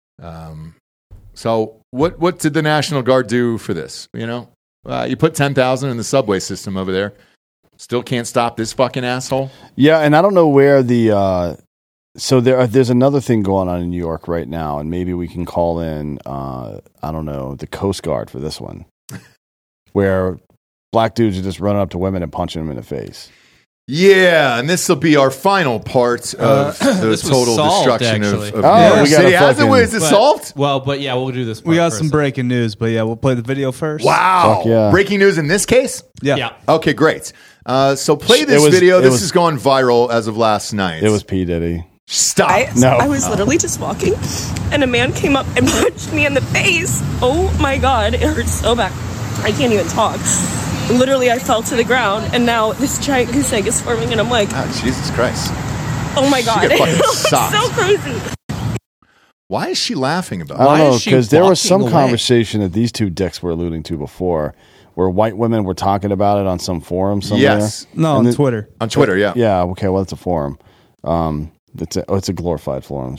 So what did the National Guard do for this? You know, you put 10,000 in the subway system over there. Still can't stop this fucking asshole. Yeah, and I don't know where the... So there's another thing going on in New York right now, and maybe we can call in, I don't know, the Coast Guard for this one, where black dudes are just running up to women and punching them in the face. Yeah, and this will be our final part of the total solved, destruction of we New York got City. a Is fucking- it solved? Well, but yeah, we'll do this. We got part some first. breaking news, but yeah, we'll play the video first. Wow. Fuck yeah. Breaking news in this case? Yeah. Okay, great. So play this It was- video. it This was- has gone viral as of last night. It was P. Diddy. Stop. No. I was literally just walking, and a man came up and punched me in the face. Oh my God, it hurts so bad. I can't even talk. Literally, I fell to the ground, and now this giant goose egg is forming, and I'm like, Oh, Jesus Christ. oh my God. got fucking It looks socked. so crazy. Why is she laughing about I it? don't Why know, is she because there was some walking away? conversation that these two dicks were alluding to before, where white women were talking about it on some forum somewhere. Yes. No, And on then- Twitter. On Twitter, yeah. Yeah, okay, well, it's a forum. It's a glorified forum.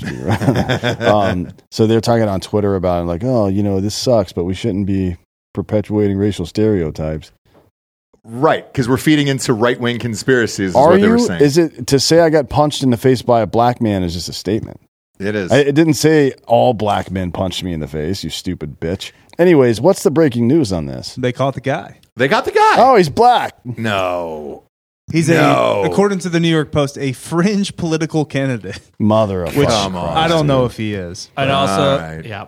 So they're talking on Twitter about it, like, oh, you know, this sucks, but we shouldn't be perpetuating racial stereotypes. Right, because we're feeding into right-wing conspiracies is Are what they were you? saying. Is it to say I got punched in the face by a black man is just a statement? It is. It didn't say all black men punched me in the face, you stupid bitch. Anyways, what's the breaking news on this? They caught the guy. They got the guy. Oh, he's black. No. He's No. according to the New York Post, a fringe political candidate. Mother of Which Come on. I don't know if he is. And also, All right. yeah.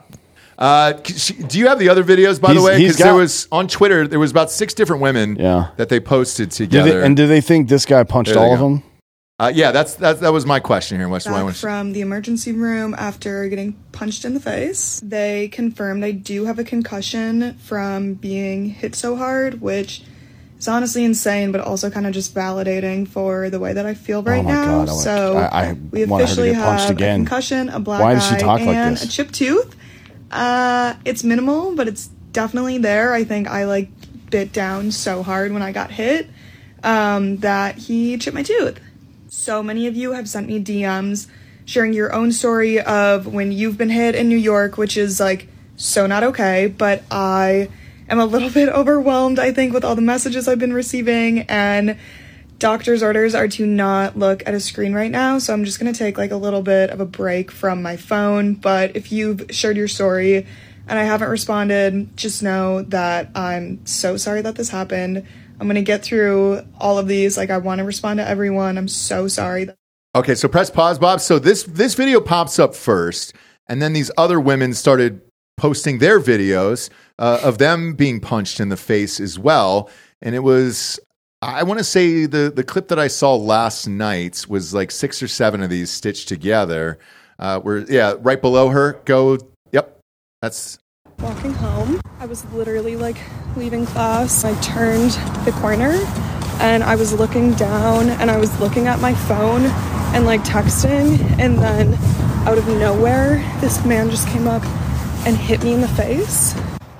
Do you have the other videos, by the He's- way? he's Because there got- was on Twitter, there was about 6 different women Yeah. that they posted Do together. they think this guy punched There they all of go. them? Yeah, that was my question here. What's why I Back want to from the emergency room after getting punched in the face. They confirmed I do have a concussion from being hit so hard, which is honestly insane, but also kind of just validating for the way that I feel right my now. God, So I we want her to officially get punched have again. a concussion, a black Why does she eye, talk like and this? a chipped tooth. It's minimal, but it's definitely there. I think I bit down so hard when I got hit that he chipped my tooth. So many of you have sent me DMs sharing your own story of when you've been hit in New York, which is so not okay, but I am a little bit overwhelmed, I think, with all the messages I've been receiving, and doctor's orders are to not look at a screen right now, so I'm just going to take a little bit of a break from my phone. But if you've shared your story and I haven't responded, just know that I'm so sorry that this happened. I'm going to get through all of these. I want to respond to everyone. I'm so sorry. Okay, so press pause, Bob. So this video pops up first, and then these other women started posting their videos of them being punched in the face as well. And it was, I want to say the clip that I saw last night was 6 or 7 of these stitched together. Right below her. Yep, that's... Walking home, I was literally leaving class. I turned the corner and I was looking down and I was looking at my phone and texting, and then out of nowhere, this man just came up and hit me in the face. I'm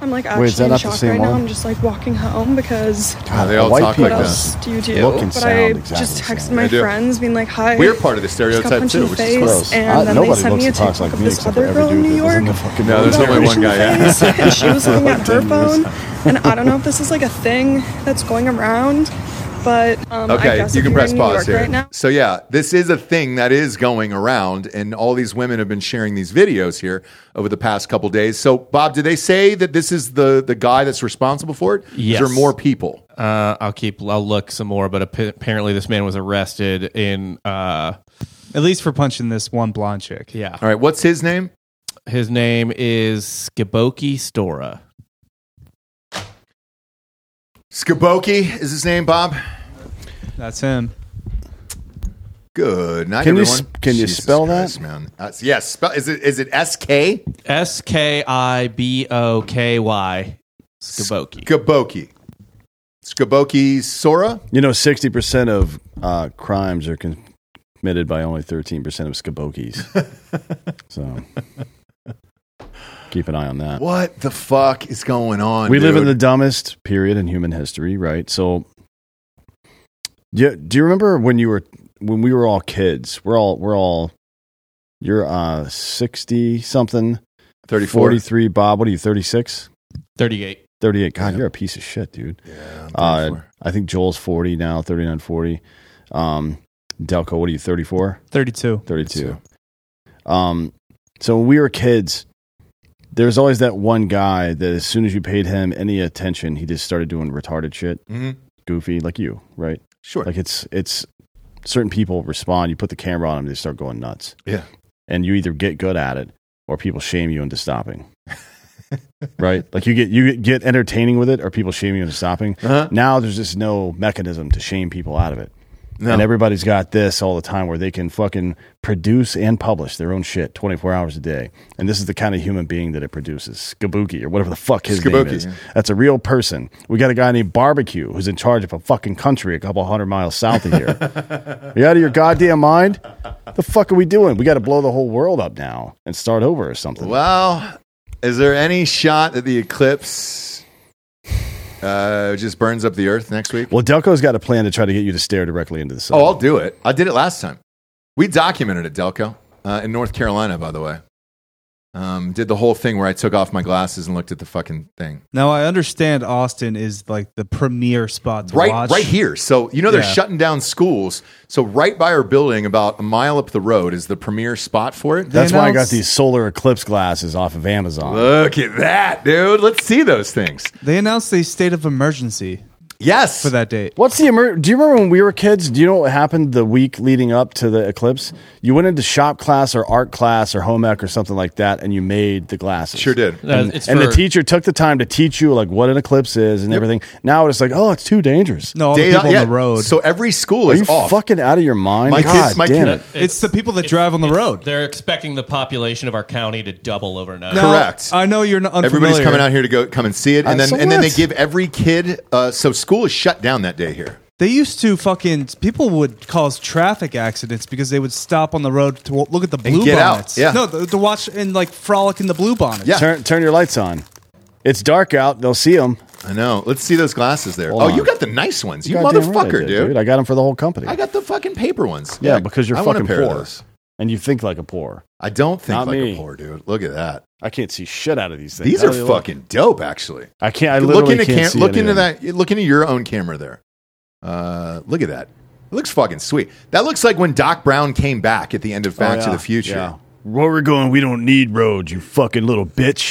I'm like Wait, is that actually in not the shock same right now. one? I'm just like walking home because God, they all white talk people like what that. else do you do? Look and But sound I exactly just the texted same. my They do. friends being like, hi. We're part of the just got stereotype punched in too, the which is face, gross. and then Nobody they sent looks me a and talks TikTok like of me this except for other every girl in dude New that York. doesn't fucking No, know there's about only it. one guy, yeah. Face, and she was looking at her Like phone, dingus. and I don't know if this is like a thing that's going around, but I Okay, guess you if can you're press in New pause York here. right now. So yeah, this is a thing that is going around, and all these women have been sharing these videos here over the past couple days. So, Bob, did they say that this is the guy that's responsible for it? Yes. Is there more people? I'll look some more, but apparently this man was arrested in. At least for punching this one blonde chick. Yeah, All right, what's his name? his name is Skiboki Stora. Skiboki is his name, Bob. That's him. Good night, Can you everyone. can you Jesus spell Christ, that? man? Yes. Is it S-K? Skiboky. Skiboki. Skiboki. Skiboki Sora? You know, 60% of crimes are committed by only 13% of Skibokis. So keep an eye on that. What the fuck is going on? We live in dude? the dumbest period in human history, right? So, do you remember when we were all kids? You're 60 something, 34. 43. Bob, what are you? 36, 38. 38. God, you're a piece of shit, dude. Yeah, I'm 34. I think Joel's 40 now, 39, 40. Delco, what are you? 34, 32. 32. So when we were kids, there's always that one guy that as soon as you paid him any attention, he just started doing retarded shit, goofy, like you, right? Sure. Like it's certain people respond. You put the camera on them, they start going nuts, Yeah. and you either get good at it or people shame you into stopping. Right? Like you get entertaining with it, or people shame you into stopping. Uh-huh. Now there's just no mechanism to shame people out of it. No. And everybody's got this all the time where they can fucking produce and publish their own shit 24 hours a day. And this is the kind of human being that it produces. Skabuki, or whatever the fuck his name Skabuki, is. yeah. That's a real person. We got a guy named Barbecue who's in charge of a fucking country a couple 100 miles south of here. Are you out of your goddamn mind? The fuck are we doing? We got to blow the whole world up now and start over or something. Well, is there any shot that the eclipse just burns up the earth next week? Well, Delco's got a plan to try to get you to stare directly into the sun. Oh, I'll do it. I did it last time. We documented it, Delco, in North Carolina, by the way. Did the whole thing where I took off my glasses and looked at the fucking thing. Now, I understand Austin is like the premier spot to watch. Right here. So, you know, they're Yeah. shutting down schools. So right by our building, about a mile up the road, is the premier spot for it. That's why I got announced- these solar eclipse glasses off of Amazon. Look at that, dude. Let's see those things. They announced a state of emergency Yes. for that date. What's the do you remember when we were kids? Do you know what happened the week leading up to the eclipse? You went into shop class or art class or home ec or something like that, and you made the glasses. Sure did. It's And for- the teacher took the time to teach you like what an eclipse is and everything. Now it's like, oh, it's too dangerous. No, all the Day- people yeah. on the road. So every school Are is you off. fucking out of your mind? My God kids- my damn kid- it. It's the people that drive on the road. They're expecting the population of our county to double overnight. Now, Correct. I know you're not unfamiliar. Everybody's coming out here to come and see it, and then So and then they what? give every kid. So school is shut down that day here. They used to people would cause traffic accidents because they would stop on the road to look at the blue get out, bonnets. yeah. No, to watch and like frolic in the blue bonnets. Yeah. Turn your lights on. It's dark out. They'll see them. I know. Let's see those glasses there. Hold Oh, on. you got the nice ones, you Goddamn right I motherfucker, did, dude. I got them for the whole company. I got the fucking paper ones. yeah, because you're I want a fucking pair of poor. those. And you think like a poor. I don't think Not like me. a poor dude. Look at that. I can't see shit out of these things. These How are do they look? fucking dope, actually. I can't. I Look literally into can't see look into anything. that. Look into your own camera there. Look at that. It looks fucking sweet. That looks like when Doc Brown came back at the end of Back to the Future. Yeah. Where we're going, we don't need roads, you fucking little bitch.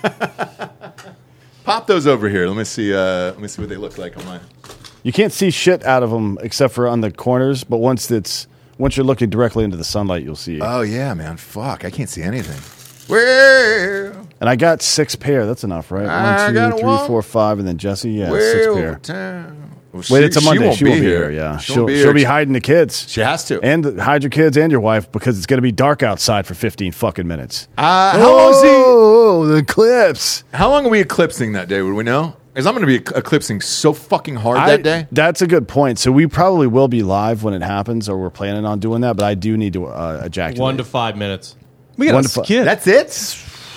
Pop those over here. Let me see. Let me see what they look like on mine. You can't see shit out of them except for on the corners, but once you're looking directly into the sunlight, you'll see it. Oh yeah, man. Fuck, I can't see anything. Well, And I got 6 pair. That's enough, right? I 1, got 2, 3, one. 4, 5, and then Jesse. Yeah, 6 well, pair. time. Well, Wait, it's a Monday. won't She won't be here. Yeah, she'll be hiding the kids. She has to. And hide your kids and your wife because it's going to be dark outside for 15 fucking minutes. How long is he? Oh, the eclipse. How long are we eclipsing that day? Would we know? Because I'm going to be eclipsing so fucking hard that day. That's a good point. So we probably will be live when it happens, or we're planning on doing that. But I do need to ejaculate. 1 to 5 minutes. We got One a to five. kid. That's it.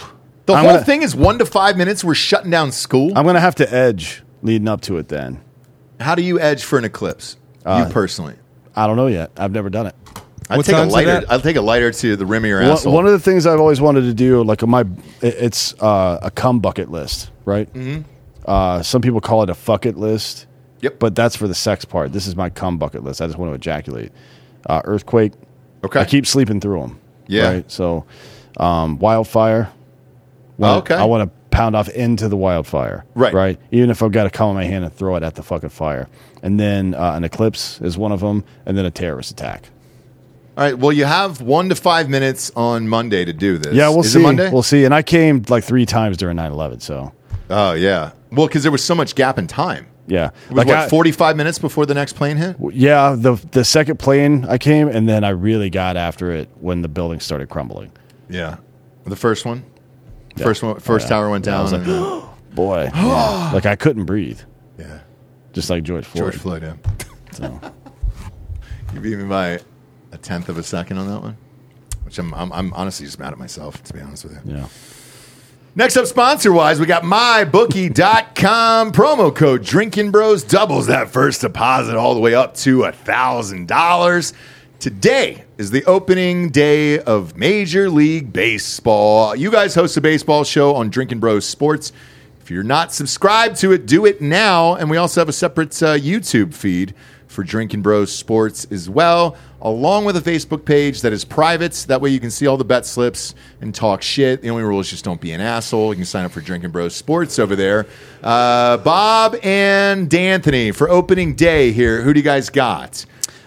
The whole thing is 1 to 5 minutes. We're shutting down school. I'm going to have to edge leading up to it then. How do you edge for an eclipse? You personally? I don't know yet. I've never done it. I'll take a lighter to the rim of your asshole. One of the things I've always wanted to do, like it's a cum bucket list, right? Mm-hmm. Some people call it a fuck it list. Yep. But that's for the sex part. This is my cum bucket list. I just want to ejaculate. Earthquake. Okay. I keep sleeping through them. Yeah. Right? So, wildfire. Okay. I want to pound off into the wildfire. Right. Right. Even if I've got a cum in my hand and throw it at the fucking fire. And then an eclipse is one of them. And then a terrorist attack. All right. Well, you have 1 to 5 minutes on Monday to do this. Yeah, we'll see. It Monday? We'll see. And I came like 3 times during 9/11. So. Oh yeah. Well, because there was so much gap in time. Yeah. It was 45 minutes before the next plane hit? Yeah, the second plane I came, and then I really got after it when the building started crumbling. Yeah. The first one? Yeah. First tower went down. I was like, boy. Yeah. Like I couldn't breathe. Yeah. Just like George Floyd. Yeah. So. You beat me by 1/10 of a second on that one, which I'm honestly just mad at myself, to be honest with you. Yeah. Next up, sponsor-wise, we got MyBookie.com. Promo code Drinking Bros doubles that first deposit all the way up to $1,000. Today is the opening day of Major League Baseball. You guys host a baseball show on Drinking Bros Sports. If you're not subscribed to it, do it now. And we also have a separate YouTube feed for Drinking Bros Sports as well, along with a Facebook page that is private. That way you can see all the bet slips and talk shit. The only rule is just don't be an asshole. You can sign up for Drinking Bros Sports over there. Bob and D'Anthony, for opening day here, who do you guys got?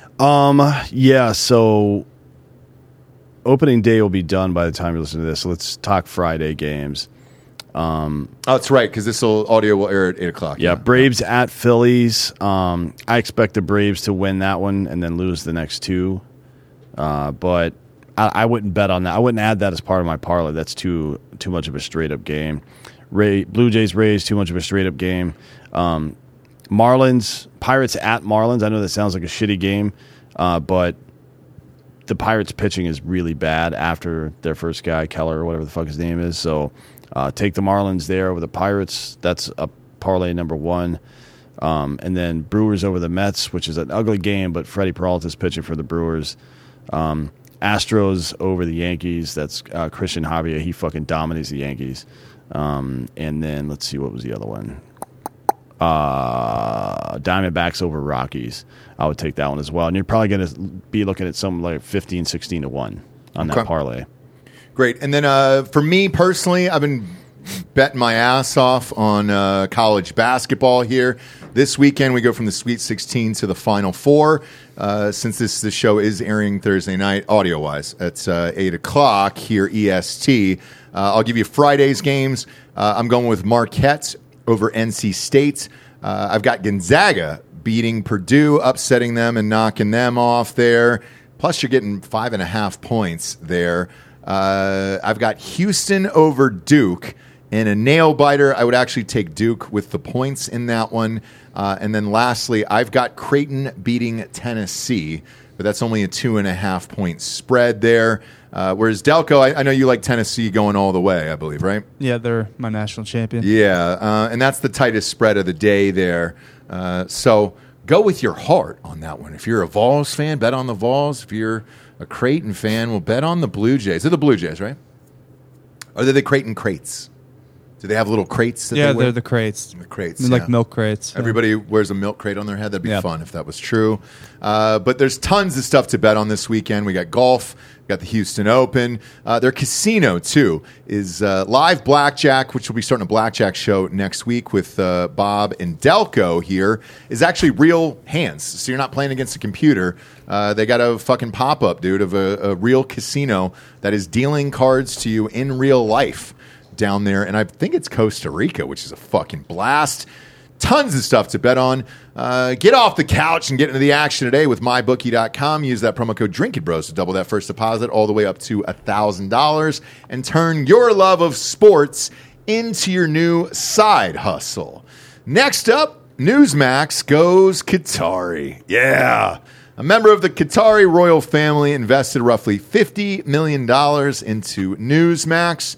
Yeah, so opening day will be done by the time you listen to this. So let's talk Friday games. Oh, that's right, because this audio will air at 8 o'clock. Yeah, Braves at Phillies. I expect the Braves to win that one and then lose the next 2. But I wouldn't bet on that. I wouldn't add that as part of my parlay. That's too much of a straight-up game. Blue Jays, Rays, too much of a straight-up game. Marlins, Pirates at Marlins. I know that sounds like a shitty game, but the Pirates pitching is really bad after their first guy, Keller, or whatever the fuck his name is. So take the Marlins there over the Pirates. That's a parlay number 1. And then Brewers over the Mets, which is an ugly game, but Freddie Peralta's pitching for the Brewers. Astros over the Yankees. That's Christian Javier. He fucking dominates the Yankees. And then let's see, what was the other one? Diamondbacks over Rockies. I would take that one as well. And you're probably going to be looking at something like 15-16 to 1 on that parlay. Great. And then for me personally, I've been betting my ass off on college basketball here. This weekend, we go from the Sweet 16 to the Final Four. Since this show is airing Thursday night, audio-wise, at 8 o'clock here, EST. I'll give you Friday's games. I'm going with Marquette over NC State. I've got Gonzaga beating Purdue, upsetting them and knocking them off there. Plus, you're getting 5.5 points there. I've got Houston over Duke. In a nail-biter, I would actually take Duke with the points in that one. And then lastly, I've got Creighton beating Tennessee, but that's only a 2.5-point spread there. Whereas Delco, I know you like Tennessee going all the way, I believe, right? Yeah, they're my national champion. Yeah, and that's the tightest spread of the day there. So go with your heart on that one. If you're a Vols fan, bet on the Vols. If you're a Creighton fan, well, bet on the Blue Jays. They're the Blue Jays, right? Or are they the Creighton Crates? Do they have little crates? Yeah, they're the crates. The crates, they're like milk crates. Yeah. Everybody wears a milk crate on their head. That'd be fun if that was true. But there's tons of stuff to bet on this weekend. We got golf. We got the Houston Open. Their casino, too, is live blackjack, which will be starting a blackjack show next week with Bob and Delco here, is actually real hands. So you're not playing against a computer. They got a fucking pop-up, dude, of a real casino that is dealing cards to you in real life down there, and I think it's Costa Rica, which is a fucking blast. Tons of stuff to bet on. Get off the couch and get into the action today with MyBookie.com. Use that promo code DrinkinBros to double that first deposit all the way up to $1,000 and turn your love of sports into your new side hustle. Next up, Newsmax goes Qatari. Yeah. A member of the Qatari royal family invested roughly $50 million into Newsmax.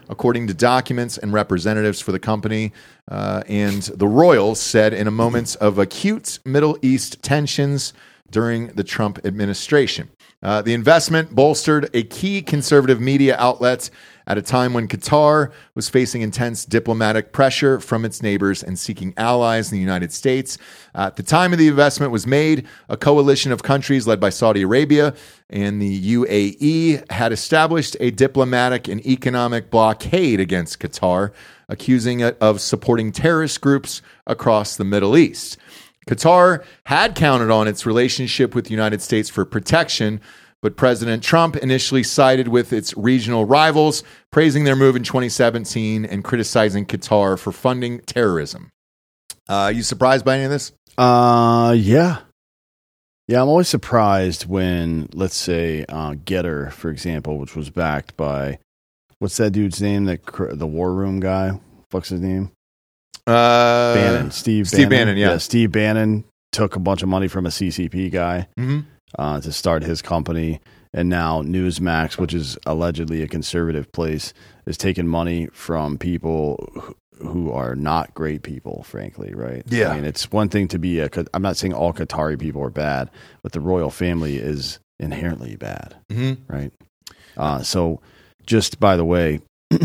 according to documents and representatives for the company. And the royals said in a moment of acute Middle East tensions during the Trump administration. The investment bolstered a key conservative media outlet at a time when Qatar was facing intense diplomatic pressure from its neighbors and seeking allies in the United States. At the time of the investment was made, a coalition of countries led by Saudi Arabia and the UAE had established a diplomatic and economic blockade against Qatar, accusing it of supporting terrorist groups across the Middle East. Qatar had counted on its relationship with the United States for protection, but President Trump initially sided with its regional rivals, praising their move in 2017 and criticizing Qatar for funding terrorism. You surprised by any of this? Yeah. Yeah, I'm always surprised when, let's say, Getter, for example, which was backed by, what's that dude's name? The War Room guy? Fuck's his name? Bannon. Steve Bannon, yeah. Steve Bannon took a bunch of money from a CCP guy to start his company. And now Newsmax, which is allegedly a conservative place, is taking money from people who are not great people, frankly, right? Yeah. I mean, it's one thing to be I'm not saying all Qatari people are bad, but the royal family is inherently bad, right? So just by the way,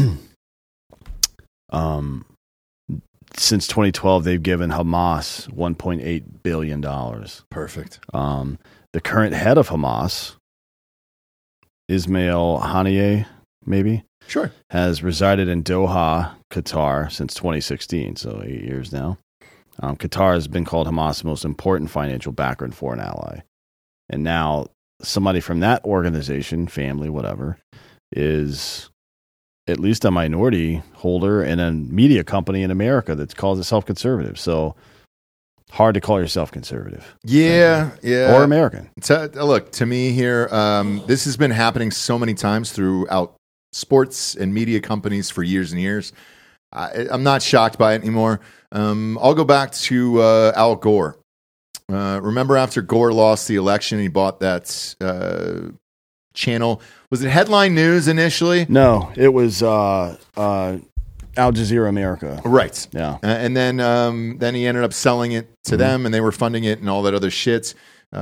since 2012, they've given Hamas $1.8 billion. Perfect. The current head of Hamas, Ismail Haniyeh, maybe? Sure. Has resided in Doha, Qatar since 2016, so 8 years now. Qatar has been called Hamas' most important financial backer and foreign ally. And now somebody from that organization, family, whatever, is at least a minority holder in a media company in America that calls itself conservative. So hard to call yourself conservative. Yeah, yeah. Or American. Look, to me here, this has been happening so many times throughout sports and media companies for years and years. I'm not shocked by it anymore. I'll go back to Al Gore. Remember after Gore lost the election, he bought that channel. Was it Headline News initially? No, it was Al Jazeera America. Right. Yeah. And then he ended up selling it to them, and they were funding it and all that other shit.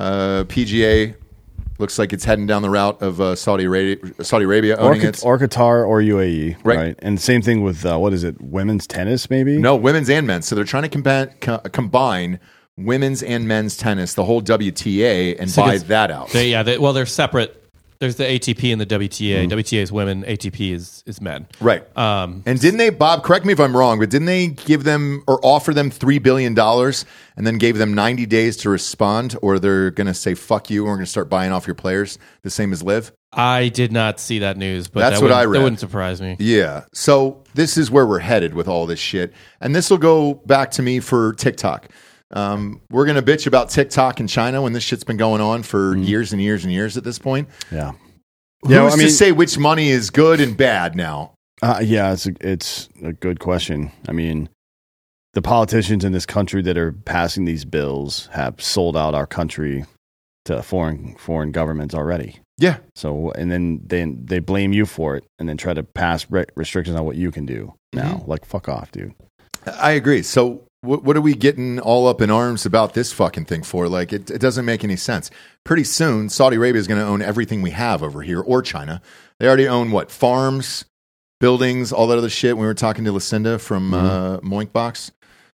PGA looks like it's heading down the route of Saudi Arabia owning it. Or Qatar or UAE. Right. And same thing with, what is it, women's tennis maybe? No, women's and men's. So they're trying to combine women's and men's tennis, the whole WTA, and buy that out. They're separate. There's the ATP and the WTA. WTA is women. ATP is men. Right. And didn't they, Bob, correct me if I'm wrong, but didn't they give them or offer them $3 billion and then gave them 90 days to respond, or they're going to say, fuck you, and we're going to start buying off your players, the same as Liv? I did not see that news, but that's what I read. That wouldn't surprise me. Yeah. So this is where we're headed with all this shit. And this will go back to me for TikTok. We're going to bitch about TikTok in China when this shit's been going on for years and years and years at this point. Yeah. Who's to say which money is good and bad now? Yeah, it's a good question. I mean, the politicians in this country that are passing these bills have sold out our country to foreign governments already. Yeah. So, and then they blame you for it and then try to pass restrictions on what you can do now. Like, fuck off, dude. I agree. So what are we getting all up in arms about this fucking thing for? Like, it doesn't make any sense. Pretty soon, Saudi Arabia is going to own everything we have over here, or China. They already own, farms, buildings, all that other shit. We were talking to Lucinda from Moinkbox.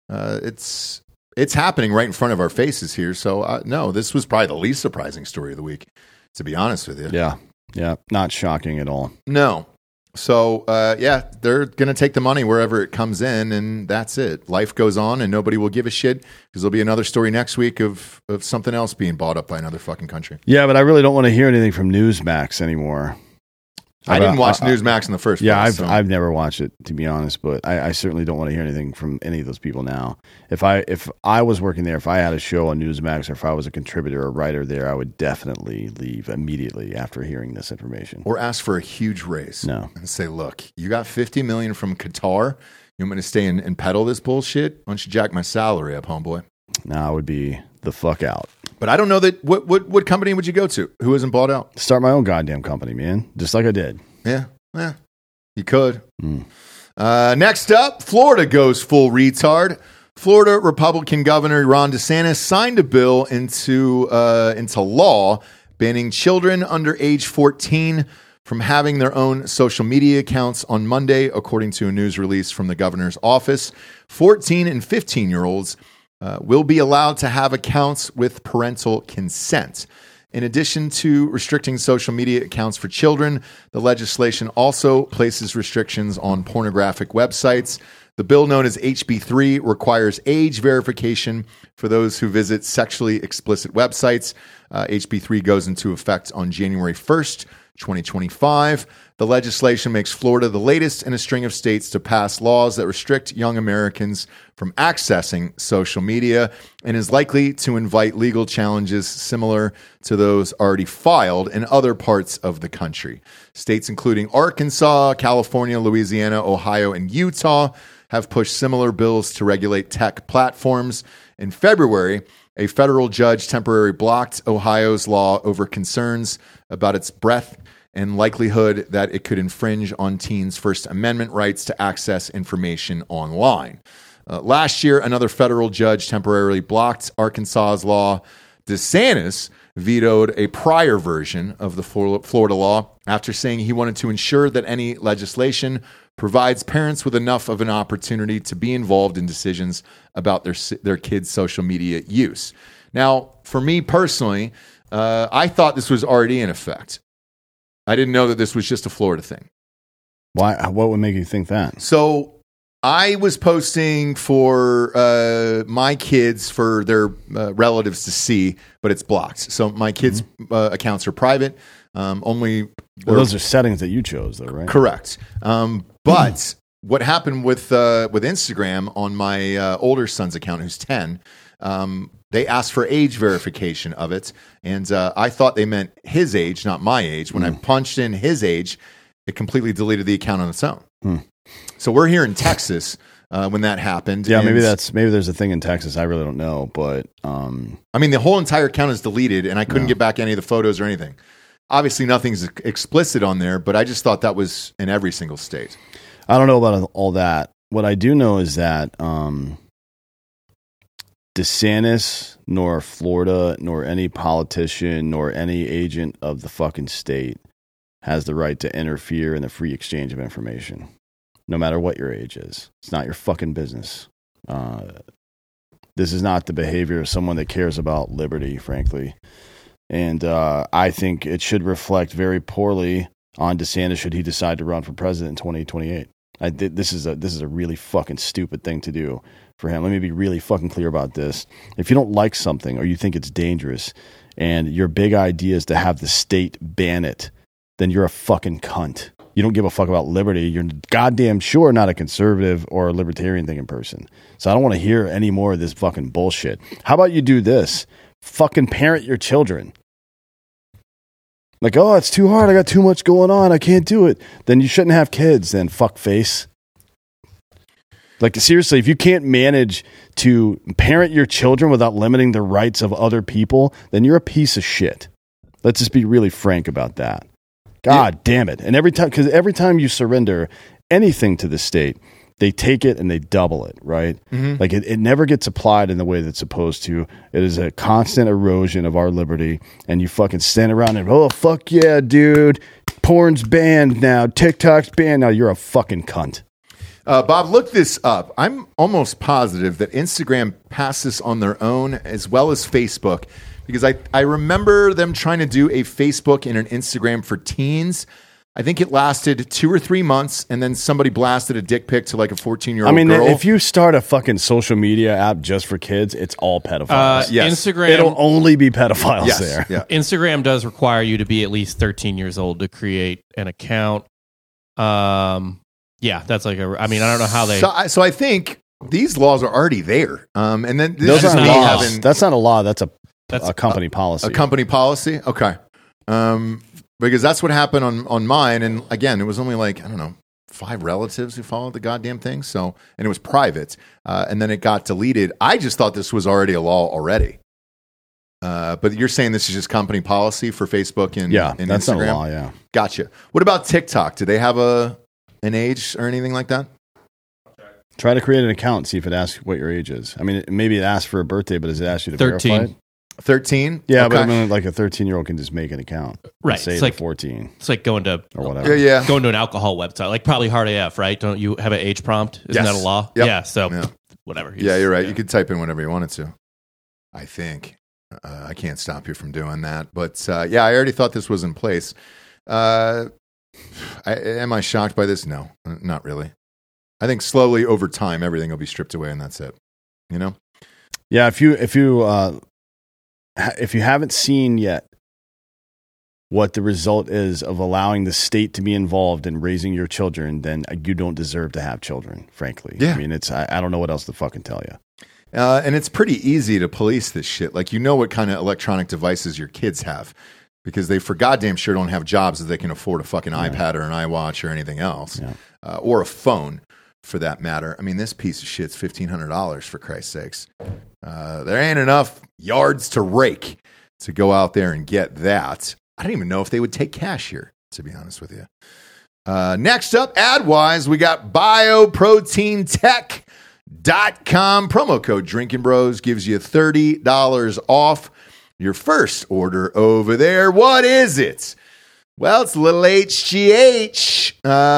It's happening right in front of our faces here. So, no, this was probably the least surprising story of the week, to be honest with you. Yeah. Not shocking at all. No. So, they're going to take the money wherever it comes in, and that's it. Life goes on, and nobody will give a shit, because there'll be another story next week of something else being bought up by another fucking country. Yeah, but I really don't want to hear anything from Newsmax anymore. I didn't watch Newsmax in the first place. Yeah, I've never watched it, to be honest, but I certainly don't want to hear anything from any of those people now. If I was working there, if I had a show on Newsmax, or if I was a contributor or writer there, I would definitely leave immediately after hearing this information. Or ask for a huge raise. No. And say, look, you got $50 million from Qatar. You want me to stay and peddle this bullshit? Why don't you jack my salary up, homeboy? Nah, I would be the fuck out. But I don't know that. What company would you go to? Who isn't bought out? Start my own goddamn company, man. Just like I did. Yeah. You could. Next up, Florida goes full retard. Florida Republican Governor Ron DeSantis signed a bill into law banning children under age 14 from having their own social media accounts on Monday, according to a news release from the governor's office. 14 and 15-year-olds will be allowed to have accounts with parental consent. In addition to restricting social media accounts for children, the legislation also places restrictions on pornographic websites. The bill, known as HB3, requires age verification for those who visit sexually explicit websites. HB3 goes into effect on January 1st, 2025. The legislation makes Florida the latest in a string of states to pass laws that restrict young Americans from accessing social media and is likely to invite legal challenges similar to those already filed in other parts of the country. States including Arkansas, California, Louisiana, Ohio, and Utah have pushed similar bills to regulate tech platforms. In February, a federal judge temporarily blocked Ohio's law over concerns about its breadth and likelihood that it could infringe on teens' First Amendment rights to access information online. Last year, another federal judge temporarily blocked Arkansas's law. DeSantis vetoed a prior version of the Florida law after saying he wanted to ensure that any legislation provides parents with enough of an opportunity to be involved in decisions about their kids' social media use. Now, for me personally, I thought this was already in effect. I didn't know that this was just a Florida thing. Why? What would make you think that? So I was posting for my kids for their relatives to see, but it's blocked. So my kids' accounts are private. Those are settings that you chose, though, right? Correct. But what happened with Instagram on my older son's account, who's 10, they asked for age verification of it. And I thought they meant his age, not my age. When I punched in his age, it completely deleted the account on its own. So we're here in Texas when that happened. Yeah, maybe there's a thing in Texas. I really don't know. But I mean, the whole entire account is deleted, and I couldn't get back any of the photos or anything. Obviously, nothing's explicit on there, but I just thought that was in every single state. I don't know about all that. What I do know is that DeSantis, nor Florida, nor any politician, nor any agent of the fucking state has the right to interfere in the free exchange of information, no matter what your age is. It's not your fucking business. This is not the behavior of someone that cares about liberty, frankly. And I think it should reflect very poorly on DeSantis should he decide to run for president in 2028. This is a really fucking stupid thing to do for him. Let me be really fucking clear about this. If you don't like something or you think it's dangerous and your big idea is to have the state ban it, then you're a fucking cunt. You don't give a fuck about liberty. You're goddamn sure not a conservative or a libertarian thinking person. So I don't want to hear any more of this fucking bullshit. How about you do this? Fucking parent your children. Like, oh, it's too hard. I got too much going on. I can't do it. Then you shouldn't have kids, then, fuckface. Like, seriously, if you can't manage to parent your children without limiting the rights of other people, then you're a piece of shit. Let's just be really frank about that. God damn it. And every time you surrender anything to the state, they take it and they double it, right? Mm-hmm. Like it never gets applied in the way that's supposed to. It is a constant erosion of our liberty. And you fucking stand around and, oh, fuck yeah, dude. Porn's banned now. TikTok's banned now. You're a fucking cunt. Bob, look this up. I'm almost positive that Instagram passed this on their own as well as Facebook, because I remember them trying to do a Facebook and an Instagram for teens. I think it lasted 2 or 3 months, and then somebody blasted a dick pic to like a 14-year-old girl. If you start a fucking social media app just for kids, it's all pedophiles. Yes. Instagram, it'll only be pedophiles there. Yeah. Instagram does require you to be at least 13 years old to create an account. Yeah, that's like I don't know how they. So I think these laws are already there. And then those aren't laws. That's not a law. That's a company policy. A company policy. Okay. Because that's what happened on mine. And again, it was only like, I don't know, 5 relatives who followed the goddamn thing. So, and it was private. And then it got deleted. I just thought this was already a law already. But you're saying this is just company policy for Facebook and that's Instagram? Not a law, yeah. Gotcha. What about TikTok? Do they have a an age or anything like that? Try to create an account and see if it asks what your age is. I mean, maybe it asks for a birthday, but does it ask you to 13. verify it? 13? Yeah, Okay. but I mean, like a 13-year-old can just make an account. Right. Say It's they're like 14 It's like going to or whatever. Yeah. going to an alcohol website, like probably Hard AF, right? Don't you have an age prompt? Isn't Yes. that a law? Yep. Yeah. So Yeah. whatever. Yeah, you're right. You could type in whatever you wanted to. I think. I can't stop you from doing that. But yeah, I already thought this was in place. Am I shocked by this? No, not really. I think slowly over time, everything will be stripped away and that's it. You know? Yeah, if you haven't seen yet what the result is of allowing the state to be involved in raising your children, then you don't deserve to have children, frankly. Yeah. I mean, I don't know what else to fucking tell you. And it's pretty easy to police this shit. Like, you know what kind of electronic devices your kids have because they for goddamn sure don't have jobs that they can afford a fucking iPad or an iWatch or anything else, or a phone for that matter. I mean, this piece of shit's $1,500 for Christ's sakes. There ain't enough yards to rake to go out there and get that. I don't even know if they would take cash here, to be honest with you. Next up, ad-wise, we got BioProteinTech.com. Promo code Drinking Bros gives you $30 off your first order over there. What is it? Well, it's a little HGH.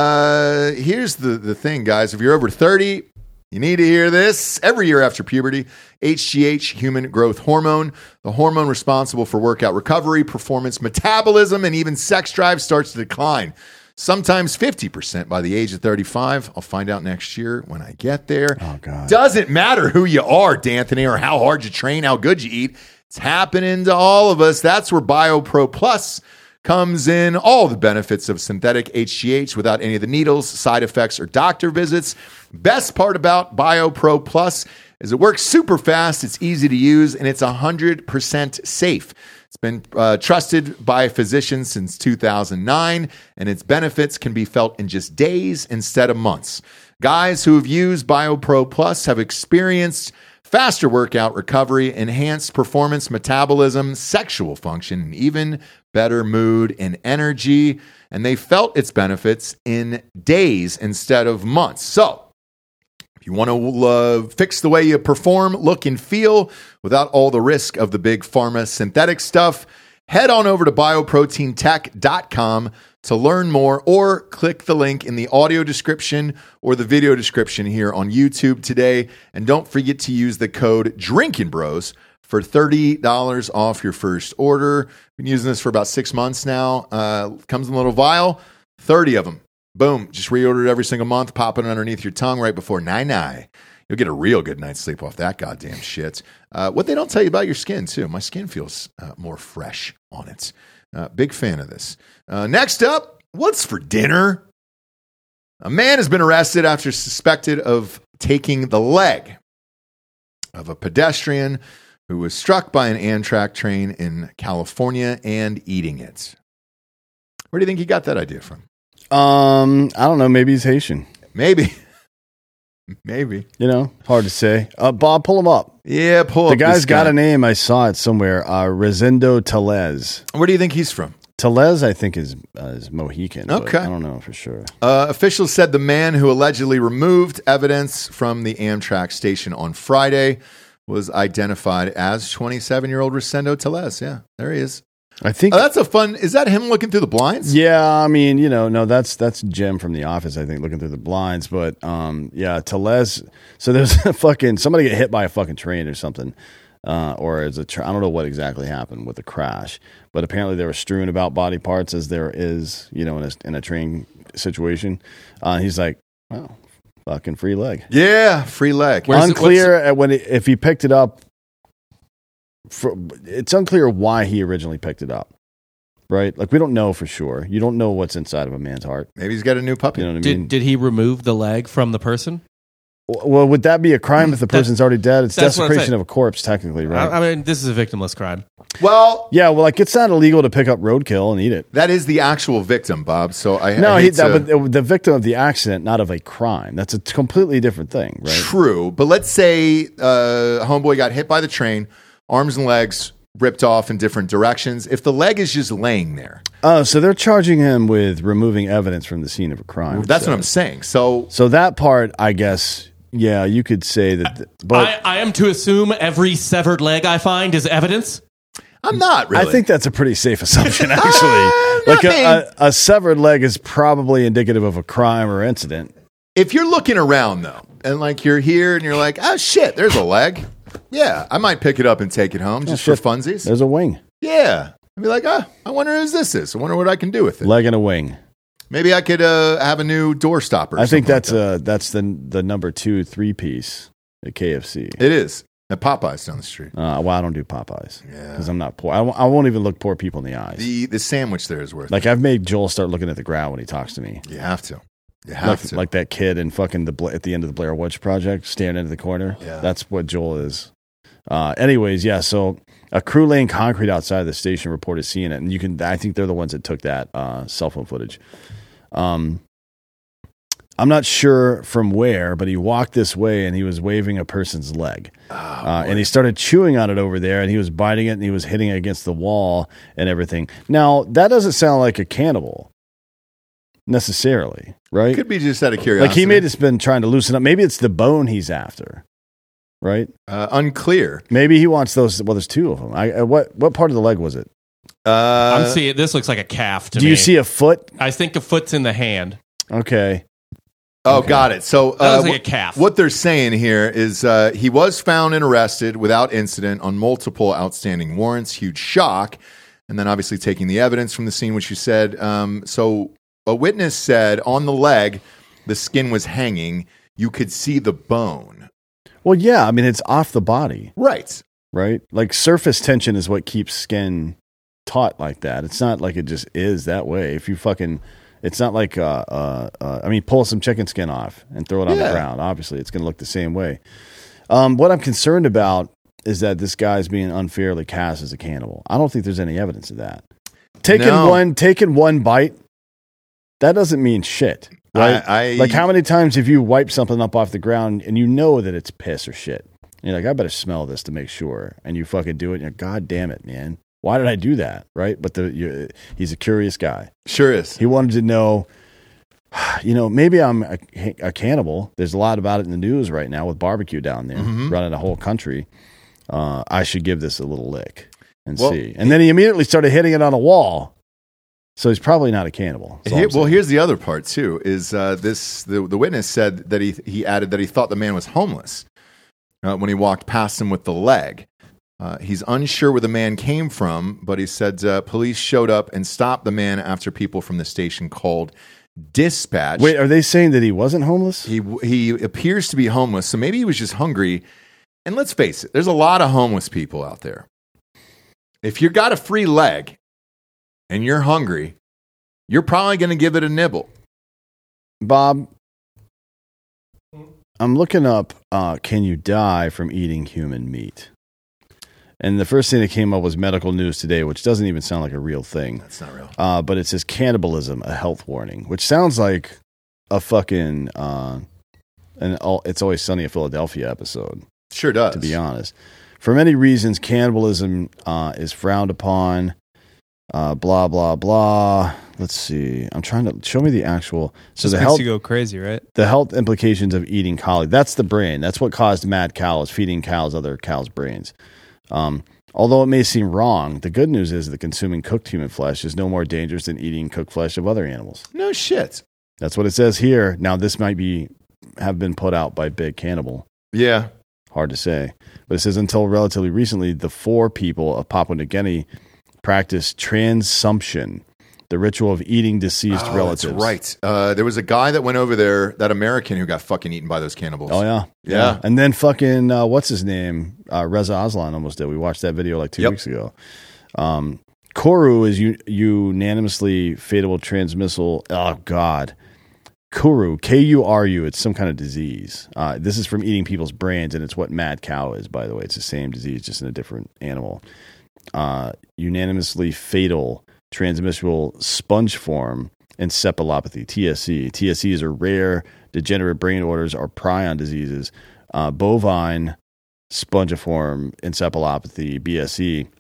Here's the thing, guys. If you're over 30, you need to hear this. Every year after puberty, HGH, human growth hormone, the hormone responsible for workout recovery, performance, metabolism, and even sex drive starts to decline. Sometimes 50% by the age of 35. I'll find out next year when I get there. Oh, God. Doesn't matter who you are, D'Anthony, or how hard you train, how good you eat. It's happening to all of us. That's where BioPro Plus comes in. All the benefits of synthetic HGH without any of the needles, side effects, or doctor visits. Best part about BioPro Plus is it works super fast, it's easy to use, and it's 100% safe. It's been trusted by physicians since 2009, and its benefits can be felt in just days instead of months. Guys who have used BioPro Plus have experienced faster workout recovery, enhanced performance, metabolism, sexual function, and even better mood and energy. And they felt its benefits in days instead of months. So, if you want to fix the way you perform, look, and feel without all the risk of the big pharma synthetic stuff, head on over to bioproteintech.com to learn more, or click the link in the audio description or the video description here on YouTube today. And don't forget to use the code Drinking Bros for $30 off your first order. Been using this for about 6 months now. Comes in a little vial, 30 of them. Boom, just reorder it every single month, pop it underneath your tongue right before night. You'll get a real good night's sleep off that goddamn shit. What they don't tell you about your skin, too. My skin feels more fresh on it. Big fan of this. Next up, what's for dinner? A man has been arrested after suspected of taking the leg of a pedestrian who was struck by an Amtrak train in California and eating it. Where do you think he got that idea from? I don't know. Maybe he's Haitian. Maybe. Maybe. You know, hard to say. Bob, pull him up. Yeah, pull The up guy's this got guy. a name. I saw it somewhere. Rosendo Tellez. Where do you think he's from? Tellez, I think, is Mohican. but Okay. I don't know for sure. Officials said the man who allegedly removed evidence from the Amtrak station on Friday was identified as 27-year-old Rosendo Tellez. Yeah, there he is. I think That's a fun. Is that him looking through the blinds? Yeah, I mean, no, that's Jim from The Office, I think, looking through the blinds. But yeah, Tellez. So there's somebody get hit by a fucking train or something, or as I don't know what exactly happened with the crash. But apparently they were strewn about body parts as there is, in a train situation. He's like, well, fucking free leg. Yeah, free leg. Unclear if he picked it up. It's unclear why he originally picked it up, right? Like, we don't know for sure. You don't know what's inside of a man's heart. Maybe he's got a new puppy. You know what I mean? Did he remove the leg from the person? Well, would that be a crime if the person's already dead? It's that's what I'm desecration saying. of a corpse, technically, right? I mean, this is a victimless crime. Well, yeah, well, like, it's not illegal to pick up roadkill and eat it. that is the actual victim, Bob. So I but hate the victim of the accident, not of a crime. That's a completely different thing, right? True, but let's say homeboy got hit by the train, arms and legs ripped off in different directions. If the leg is just laying there. Oh, so they're charging him with removing evidence from the scene of a crime. That's what I'm saying. So that part, I guess, yeah, you could say that. But I am to assume every severed leg I find is evidence? I'm not really. I think that's a pretty safe assumption, actually. Like a severed leg is probably indicative of a crime or incident. If you're looking around, though, and like you're here and you're like, oh, shit, there's a leg. Yeah, I might pick it up and take it home just for funsies. There's a wing. Yeah. I'd be like, I wonder whose this is. I wonder what I can do with it. Leg and a wing. Maybe I could have a new door stopper. I think that's the number 2 3-piece at KFC. It is. At Popeyes down the street. Well, I don't do Popeyes because I'm not poor. I won't even look poor people in the eyes. The sandwich there is worth it. Like, I've made Joel start looking at the ground when he talks to me. You have to. You have to. Like that kid in fucking at the end of the Blair Witch Project, staring into the corner. Yeah. That's what Joel is. Anyways, yeah. So a crew laying concrete outside the station reported seeing it, and I think they're the ones that took that cell phone footage. I'm not sure from where, but he walked this way and he was waving a person's leg. And he started chewing on it over there, and he was biting it and he was hitting it against the wall and everything. Now, that doesn't sound like a cannibal necessarily, right? Could be just out of curiosity. Like, he may have just been trying to loosen up. Maybe it's the bone he's after, right? Unclear. Maybe he wants those. Well, there's 2 of them. What part of the leg was it? I'm seeing this looks like a calf to me. Do you see a foot? I think a foot's in the hand. Okay. Oh, got it. So like a calf. What they're saying here is he was found and arrested without incident on multiple outstanding warrants. Huge shock. And then obviously taking the evidence from the scene, which you said. So a witness said on the leg, the skin was hanging. You could see the bone. Well, yeah. I mean, it's off the body. Right. Right? Like, surface tension is what keeps skin taut like that. It's not like it just is that way. If you fucking... It's not like, I mean, pull some chicken skin off and throw it on the ground. Obviously, it's going to look the same way. What I'm concerned about is that this guy's being unfairly cast as a cannibal. I don't think there's any evidence of that. Taking one bite, that doesn't mean shit, right? Like, how many times have you wiped something up off the ground and you know that it's piss or shit? And you're like, I better smell this to make sure. And you fucking do it and you're, God damn it, man. Why did I do that? Right? But he's a curious guy. Sure is. He wanted to know, maybe I'm a cannibal. There's a lot about it in the news right now with barbecue down there, running a whole country. I should give this a little lick and see. And then he immediately started hitting it on a wall. So he's probably not a cannibal. Here's the other part, too, is the witness said that he added that he thought the man was homeless when he walked past him with the leg. He's unsure where the man came from, but he said police showed up and stopped the man after people from the station called dispatch. Wait, are they saying that he wasn't homeless? He appears to be homeless, so maybe he was just hungry. And let's face it, there's a lot of homeless people out there. If you got a free leg and you're hungry, you're probably going to give it a nibble. Bob, I'm looking up, can you die from eating human meat? And the first thing that came up was Medical News Today, which doesn't even sound like a real thing. That's not real. But it says cannibalism, a health warning, which sounds like a fucking It's Always Sunny in Philadelphia episode. Sure does. To be honest. For many reasons, cannibalism is frowned upon. Blah, blah, blah. Let's see. I'm trying to show me the actual. So the health, you go crazy, right? The health implications of eating collie. That's the brain. That's what caused mad cows, feeding cows other cows' brains. Although it may seem wrong, the good news is that consuming cooked human flesh is no more dangerous than eating cooked flesh of other animals. No shit. That's what it says here. Now, this might have been put out by Big Cannibal. Yeah. Hard to say. But it says until relatively recently, the 4 people of Papua New Guinea practiced transumption, the ritual of eating deceased relatives. That's right. There was a guy that went over there, that American who got fucking eaten by those cannibals. Oh, yeah. Yeah. And then fucking, what's his name? Reza Aslan almost did. We watched that video like 2 weeks ago. Kuru is unanimously fatal transmissal. Oh, God. Kuru, K-U-R-U. It's some kind of disease. This is from eating people's brains, and it's what mad cow is, by the way. It's the same disease, just in a different animal. Unanimously fatal transmissible sponge form encephalopathy, TSC. TSC is a rare degenerate brain disorders or prion diseases. Bovine spongiform encephalopathy, BSE,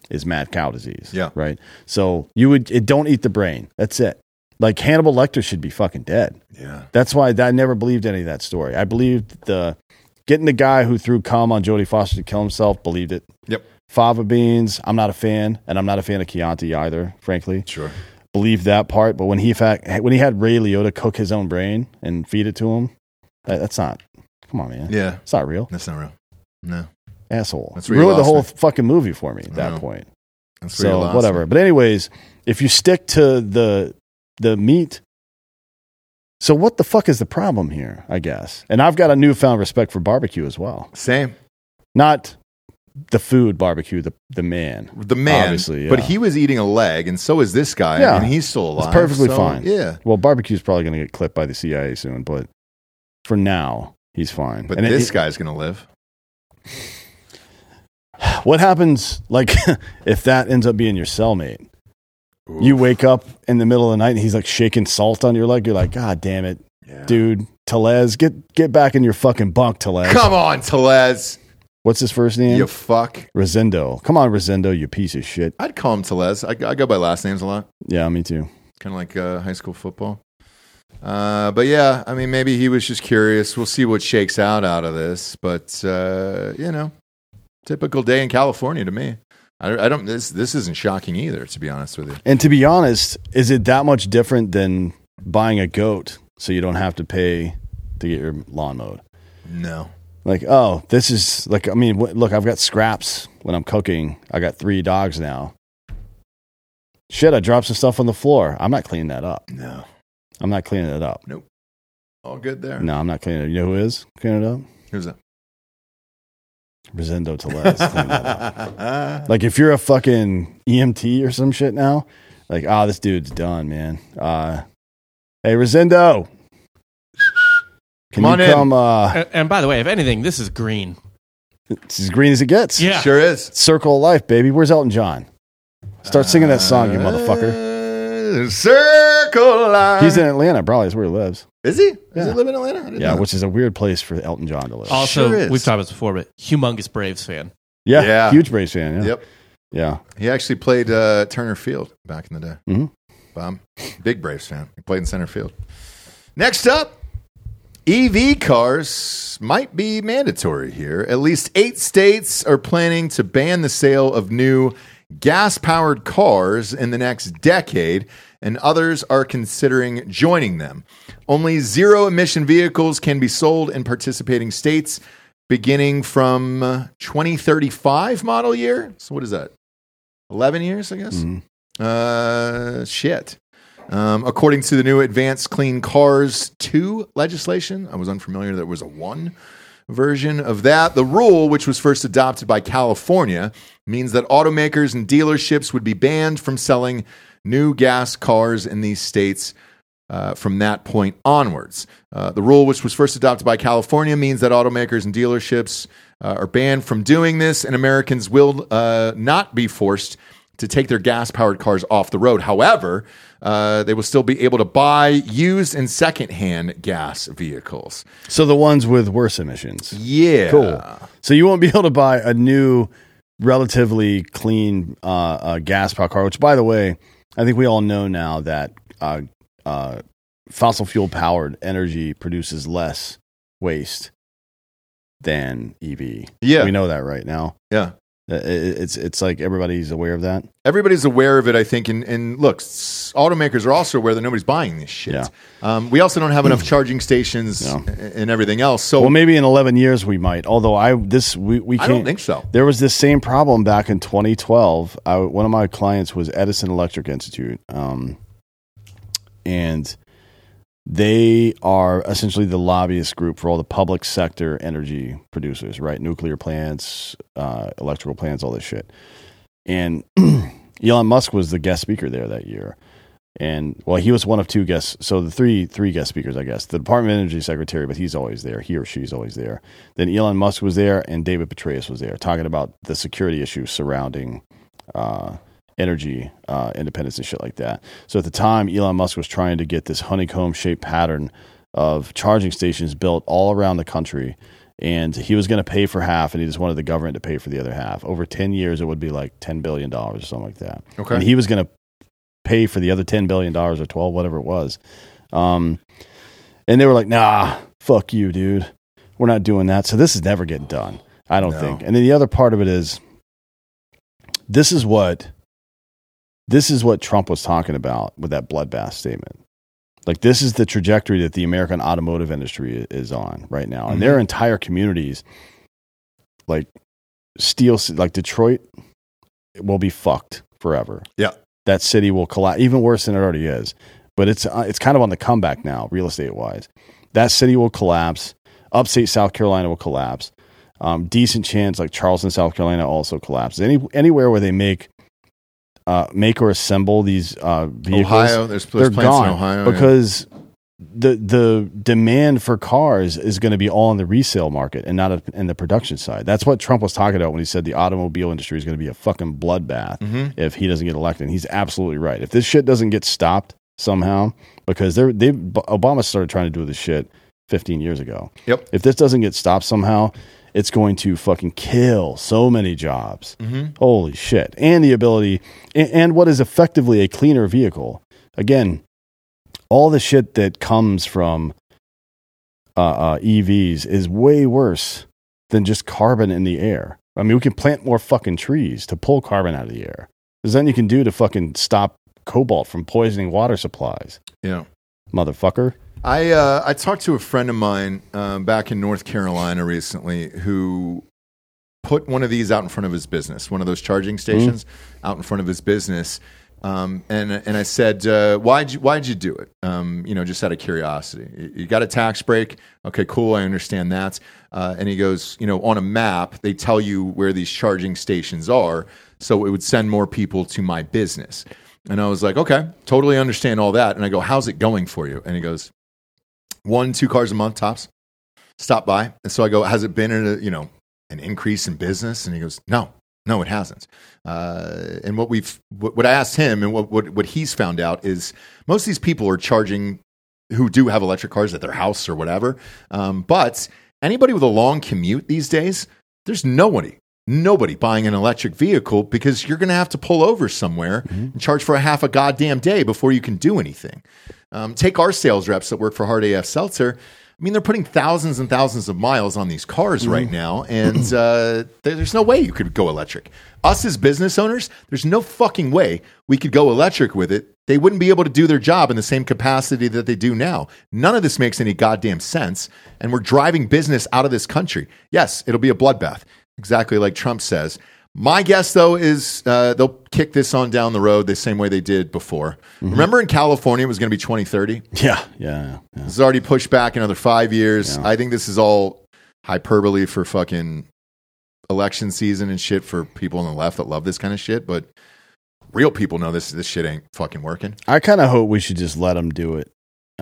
is mad cow disease. Yeah. Right. So don't eat the brain. That's it. Like Hannibal Lecter should be fucking dead. Yeah. That's why I never believed any of that story. I believed getting the guy who threw cum on Jodie Foster to kill himself, believed it. Yep. Fava beans, I'm not a fan, and I'm not a fan of Chianti either, frankly. Sure. Believed that part, but when he had Ray Liotta cook his own brain and feed it to him, that's not. Come on, man. Yeah. It's not real. That's not real. No. Asshole. That's where you ruined the lost whole me. fucking movie for me at that point. That's where you So lost whatever. me. But anyways, if you stick to the meat. So what the fuck is the problem here, I guess? And I've got a newfound respect for barbecue as well. Same. Not the food barbecue, the man. The man. Obviously, yeah. But he was eating a leg, and so is this guy. Yeah. And he's still alive. It's perfectly so, fine. Yeah. Well, barbecue's probably going to get clipped by the CIA soon, but for now, he's fine. But And this guy's going to live. What happens, like, if that ends up being your cellmate? Oof. You wake up in the middle of the night and he's like shaking salt on your leg. You're like, God damn it, dude. Telez, get back in your fucking bunk, Telez. Come on, Telez. What's his first name? You fuck. Rosendo. Come on, Rosendo, you piece of shit. I'd call him Telez. I go by last names a lot. Yeah, me too. Kind of like high school football. But yeah, I mean, maybe he was just curious. We'll see what shakes out of this. But, typical day in California to me. I don't. This isn't shocking either, to be honest with you. And to be honest, is it that much different than buying a goat so you don't have to pay to get your lawn mowed? No. Like, oh, this is like, I mean, look, I've got scraps when I'm cooking. I got 3 dogs now. Shit, I dropped some stuff on the floor. I'm not cleaning that up. No. I'm not cleaning it up. Nope. All good there. No, I'm not cleaning it. You know who is cleaning it up? Who's that? Rosendo Telez. cleaning that up. Like, if you're a fucking EMT or some shit now, like, this dude's done, man. Hey, Rosendo. Can Come on you in. come? And by the way, if anything, this is green. It's as green as it gets. Yeah. Sure is. Circle of life, baby. Where's Elton John? Start singing that song, you motherfucker. Circle line. He's in Atlanta. Probably is where he lives. Is he? Does Yeah. he live in Atlanta? I didn't Yeah, know. which is a weird place for Elton John to live. Also, Sure is. we've talked about this before, but humongous Braves fan. Yeah, huge Braves fan. Yeah. Yep. Yeah. He actually played Turner Field back in the day. Mhm. Bob, big Braves fan. He played in center field. Next up, EV cars might be mandatory here. At least 8 states are planning to ban the sale of new gas-powered cars in the next decade, and others are considering joining them. Only zero-emission vehicles can be sold in participating states beginning from 2035 model year. So what is that? 11 years, I guess? Mhm. Shit. According to the new Advanced Clean Cars 2 legislation, I was unfamiliar there was a 1 version of that. The rule, which was first adopted by California, means that automakers and dealerships would be banned from selling new gas cars in these states from that point onwards. The rule, which was first adopted by California, means that automakers and dealerships are banned from doing this, and Americans will not be forced to take their gas-powered cars off the road. However, they will still be able to buy used and secondhand gas vehicles. So the ones with worse emissions. Yeah. Cool. So you won't be able to buy a new, relatively clean gas powered car, which, by the way, I think we all know now that fossil fuel powered energy produces less waste than EV. Yeah. We know that right now. Yeah. It's like everybody's aware of that. Everybody's aware of it, I think. And look, automakers are also aware that nobody's buying this shit. Yeah. We also don't have enough charging stations and everything else. So, Well, maybe in 11 years we might. Although we I can't. don't think so. There was this same problem back in 2012. One of my clients was Edison Electric Institute, and they are essentially the lobbyist group for all the public sector energy producers, right? Nuclear plants, electrical plants, all this shit. And Elon Musk was the guest speaker there that year. And, well, he was one of 2 guests. So the three guest speakers, I guess. The Department of Energy Secretary, but he's always there. He or she's always there. Then Elon Musk was there, and David Petraeus was there, talking about the security issues surrounding energy independence and shit like that. So at the time, Elon Musk was trying to get this honeycomb-shaped pattern of charging stations built all around the country And he was going to pay for half, and he just wanted the government to pay for the other half. Over 10 years, it would be like $10 billion or something like that. Okay. And he was going to pay for the other $10 billion or 12, whatever it was. And they were like, nah, fuck you, dude. We're not doing that. So this is never getting done, I don't think. And then the other part of it is, this is what Trump was talking about with that bloodbath statement. Like, this is the trajectory that the American automotive industry is on right now. And their entire communities, like like Detroit, will be fucked forever. Yeah. That city will collapse, even worse than it already is. But it's kind of on the comeback now, real estate-wise. That city will collapse. Upstate South Carolina will collapse. Decent chance, like Charleston, South Carolina, also collapses. Anywhere where they make or assemble these vehicles, Ohio, there's they're plants gone in Ohio because the demand for cars is going to be all in the resale market and not in the production side. That's what Trump was talking about when he said the automobile industry is going to be a fucking bloodbath if he doesn't get elected. And he's absolutely right. If this shit doesn't get stopped somehow, because Obama started trying to do this shit 15 years ago. Yep. If this doesn't get stopped somehow, it's going to fucking kill so many jobs. Holy shit. And the ability, and what is effectively a cleaner vehicle. Again, all the shit that comes from EVs is way worse than just carbon in the air. I mean, we can plant more fucking trees to pull carbon out of the air. There's nothing you can do to fucking stop cobalt from poisoning water supplies. Yeah. Motherfucker. I talked to a friend of mine back in North Carolina recently who put one of these out in front of his business, one of those charging stations out in front of his business. And I said, why'd you do it? Just out of curiosity. You got a tax break? Okay, cool. I understand that. And he goes, on a map, they tell you where these charging stations are. So it would send more people to my business. And I was like, okay, totally understand all that. And I go, how's it going for you? And he goes, 1-2 cars a month tops. Stop by. And so I go, has it been an increase in business? And he goes, no, it hasn't. And what I asked him and what he's found out is most of these people are charging who do have electric cars at their house or whatever. But anybody with a long commute these days, there's nobody buying an electric vehicle because you're going to have to pull over somewhere and charge for a half a goddamn day before you can do anything. Take our sales reps that work for Hard AF Seltzer. I mean, they're putting thousands and thousands of miles on these cars right now, and there's no way you could go electric. Us as business owners, there's no fucking way we could go electric with it. They wouldn't be able to do their job in the same capacity that they do now. None of this makes any goddamn sense, and we're driving business out of this country. Yes, it'll be a bloodbath, exactly like Trump says. My guess, though, is they'll kick this on down the road the same way they did before. Remember in California, it was going to be 2030? Yeah. This is already pushed back another 5 years. Yeah. I think this is all hyperbole for fucking election season and shit for people on the left that love this kind of shit. But real people know this shit ain't fucking working. I kind of hope we should just let them do it.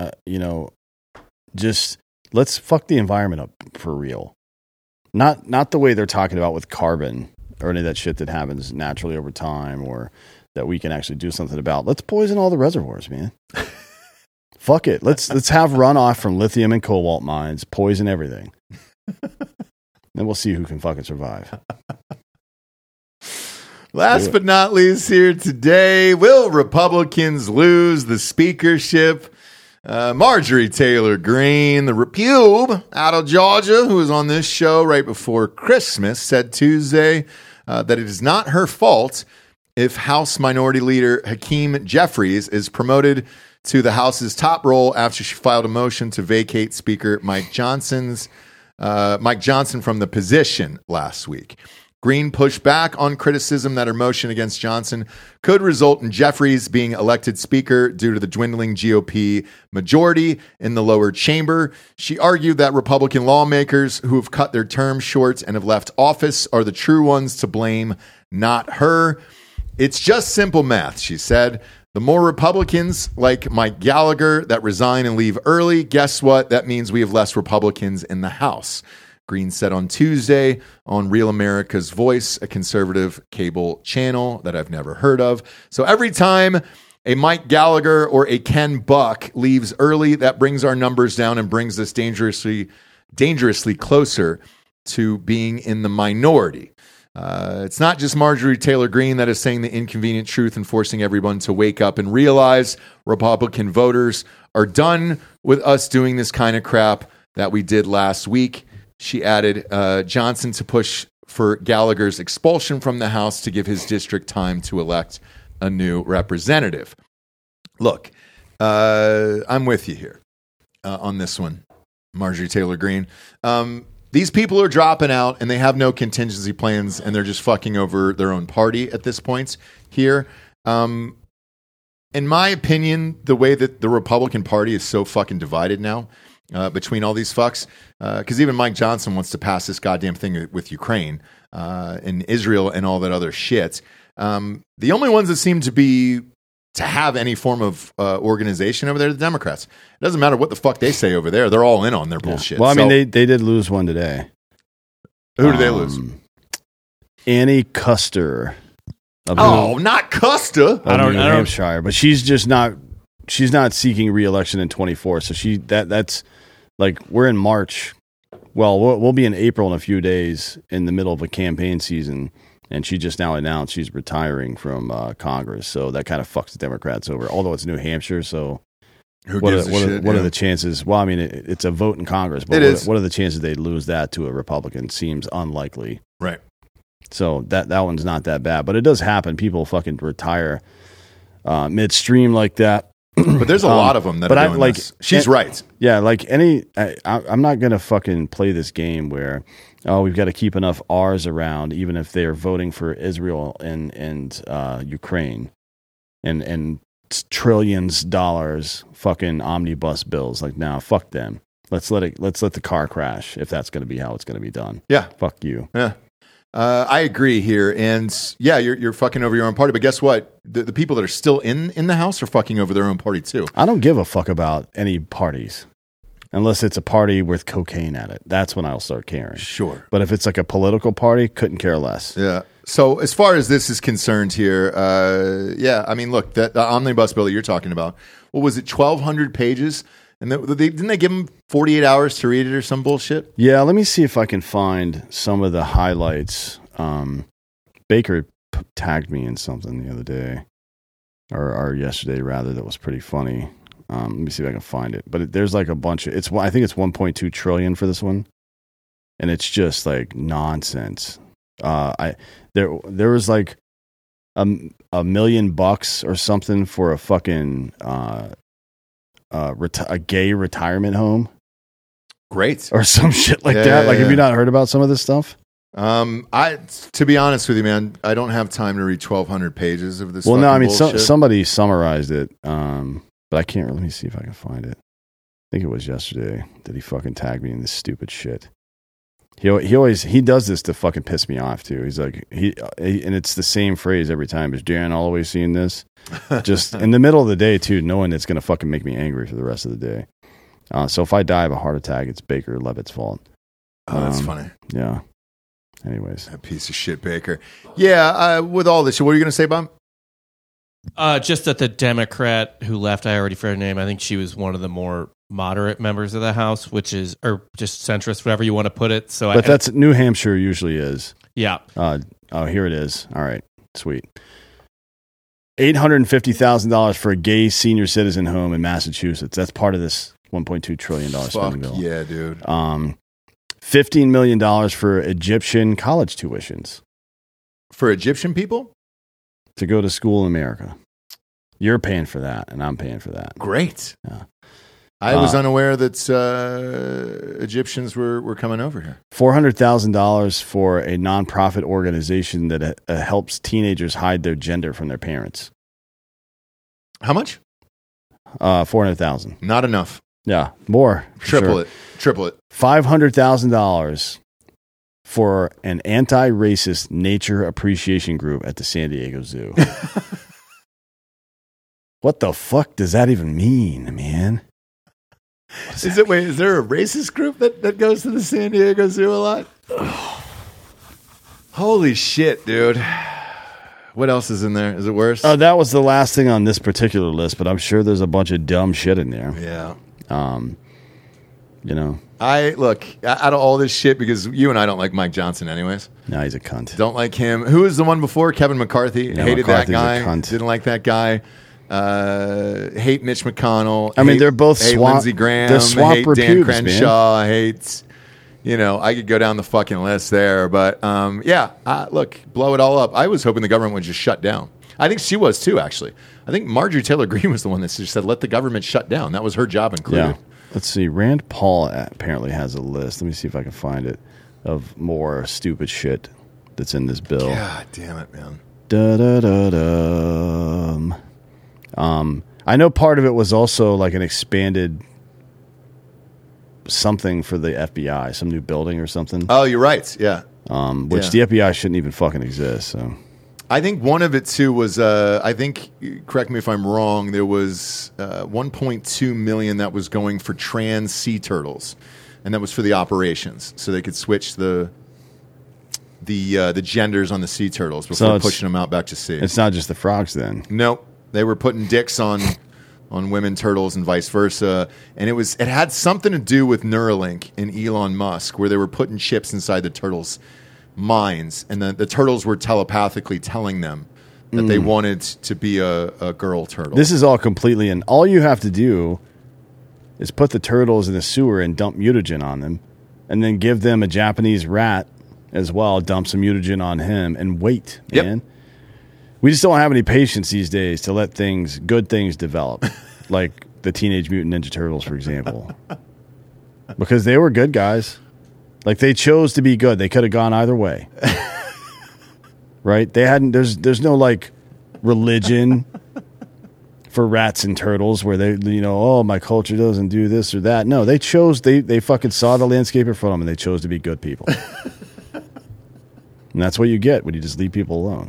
Just let's fuck the environment up for real. Not the way they're talking about with carbon or any of that shit that happens naturally over time or that we can actually do something about. Let's poison all the reservoirs, man. Fuck it. Let's have runoff from lithium and cobalt mines, poison everything. Then we'll see who can fucking survive. Last but not least here today, will Republicans lose the speakership? Marjorie Taylor Greene, the repube out of Georgia, who was on this show right before Christmas, said Tuesday that it is not her fault if House Minority Leader Hakeem Jeffries is promoted to the House's top role after she filed a motion to vacate Speaker Mike Johnson from the position last week. Greene pushed back on criticism that her motion against Johnson could result in Jeffries being elected Speaker due to the dwindling GOP majority in the lower chamber. She argued that Republican lawmakers who have cut their term short and have left office are the true ones to blame, not her. It's just simple math, she said. The more Republicans like Mike Gallagher that resign and leave early, guess what? That means we have less Republicans in the House. Greene said on Tuesday on Real America's Voice, a conservative cable channel that I've never heard of. So every time a Mike Gallagher or a Ken Buck leaves early, that brings our numbers down and brings us dangerously dangerously closer to being in the minority. It's not just Marjorie Taylor Greene that is saying the inconvenient truth and forcing everyone to wake up and realize Republican voters are done with us doing this kind of crap that we did last week. She added Johnson to push for Gallagher's expulsion from the House to give his district time to elect a new representative. Look, I'm with you here on this one, Marjorie Taylor Greene. These people are dropping out and they have no contingency plans and they're just fucking over their own party at this point here. In my opinion, the way that the Republican Party is so fucking divided now between all these fucks, because even Mike Johnson wants to pass this goddamn thing with Ukraine and Israel and all that other shit. The only ones that seem to have any form of organization over there are the Democrats. It doesn't matter what the fuck they say over there. They're all in on their bullshit. Well, I mean, they did lose one today. Who did they lose? Annie Kuster. Not Custer. I don't New Hampshire, but she's not seeking re-election in 24. So that's like, we're in March. Well, we'll be in April in a few days in the middle of a campaign season. And she just now announced she's retiring from Congress. So that kind of fucks the Democrats over, although it's New Hampshire. So what are the chances? Well, I mean, it's a vote in Congress, but what are the chances they lose that to a Republican? Seems unlikely. Right. So that one's not that bad, but it does happen. People fucking retire midstream like that. But there's a lot of them that are doing this. She's right. Yeah, like I'm not going to fucking play this game where, we've got to keep enough R's around, even if they're voting for Israel and Ukraine and trillions dollars fucking omnibus bills. Like, nah, fuck them. Let's let the car crash if that's going to be how it's going to be done. Yeah. Fuck you. Yeah. I agree here. And yeah, you're fucking over your own party. But guess what? The people that are still in the House are fucking over their own party too. I don't give a fuck about any parties. Unless it's a party with cocaine at it. That's when I'll start caring. Sure. But if it's like a political party, couldn't care less. Yeah. So as far as this is concerned here, I mean, look, the omnibus bill that you're talking about, what was it, 1,200 pages? And didn't they give them 48 hours to read it or some bullshit? Yeah, let me see if I can find some of the highlights. Baker tagged me in something the other day, or yesterday rather, that was pretty funny. Let me see if I can find it. But there's like a bunch of I think it's 1.2 trillion for this one, and it's just like nonsense. There was like $1 million or something for a fucking a gay retirement home. Great. Or some shit like that. Like, have you not heard about some of this stuff? To be honest with you, man, I don't have time to read 1,200 pages of this. Well, no, I mean, bullshit. somebody summarized it. But I can't. Let me see if I can find it. I think it was yesterday that he fucking tagged me in this stupid shit. He does this to fucking piss me off too. He's like and it's the same phrase every time. Is Dan always seeing this? Just in the middle of the day too, knowing it's gonna fucking make me angry for the rest of the day. So if I die of a heart attack, it's Baker Levitt's fault. Oh, that's funny. Yeah. Anyways, that piece of shit Baker. Yeah. With all this, what were you gonna say, Bob? Just that the Democrat who left, I already forgot her name. I think she was one of the more moderate members of the House, or just centrist, whatever you want to put it. So, that's New Hampshire usually is. Yeah. Here it is. All right, sweet. $850,000 for a gay senior citizen home in Massachusetts. That's part of this $1.2 trillion spending bill. Yeah, dude. $15 million for Egyptian college tuitions. For Egyptian people? To go to school in America. You're paying for that, and I'm paying for that. Great. Yeah. I was unaware that Egyptians were coming over here. $400,000 for a nonprofit organization that helps teenagers hide their gender from their parents. How much? $400,000. Not enough. Yeah, more. Triple it. $500,000 for an anti-racist nature appreciation group at the San Diego Zoo. What the fuck does that even mean, man? Is there a racist group that goes to the San Diego Zoo a lot? Holy shit, dude. What else is in there? Is it worse? That was the last thing on this particular list, but I'm sure there's a bunch of dumb shit in there. Yeah. You know? Look, out of all this shit, because you and I don't like Mike Johnson anyways. No, he's a cunt. Don't like him. Who was the one before? Kevin McCarthy. Yeah, Hated McCarthy's that a guy. cunt. Didn't like that guy. Hate Mitch McConnell. I mean, they're both hate swamp. Lindsey Graham. They're swamp hate Dan repubes, Crenshaw. Hates. I could go down the fucking list there. But look, blow it all up. I was hoping the government would just shut down. I think she was too, actually. I think Marjorie Taylor Greene was the one that just said, let the government shut down. That was her job included. Yeah. Let's see. Rand Paul apparently has a list. Let me see if I can find it of more stupid shit that's in this bill. God damn it, man. I know part of it was also like an expanded something for the FBI, some new building or something. Oh, you're right. Yeah. Which the FBI shouldn't even fucking exist. So I think one of it too was I think, correct me if I'm wrong, there was 1.2 million that was going for trans sea turtles, and that was for the operations, so they could switch the genders on the sea turtles before pushing them out back to sea. It's not just the frogs then. Nope, they were putting dicks on women turtles and vice versa, and it had something to do with Neuralink and Elon Musk, where they were putting chips inside the turtles' minds, and the turtles were telepathically telling them that they wanted to be a girl turtle. This is all completely, and all you have to do is put the turtles in the sewer and dump mutagen on them, and then give them a Japanese rat as well, dump some mutagen on him, and wait, man. We just don't have any patience these days to let good things develop, like the Teenage Mutant Ninja Turtles, for example, because they were good guys. Like, they chose to be good. They could have gone either way. Right? They hadn't, there's no like religion for rats and turtles where they, my culture doesn't do this or that. No, they chose, they fucking saw the landscape in front of them and they chose to be good people. And that's what you get when you just leave people alone.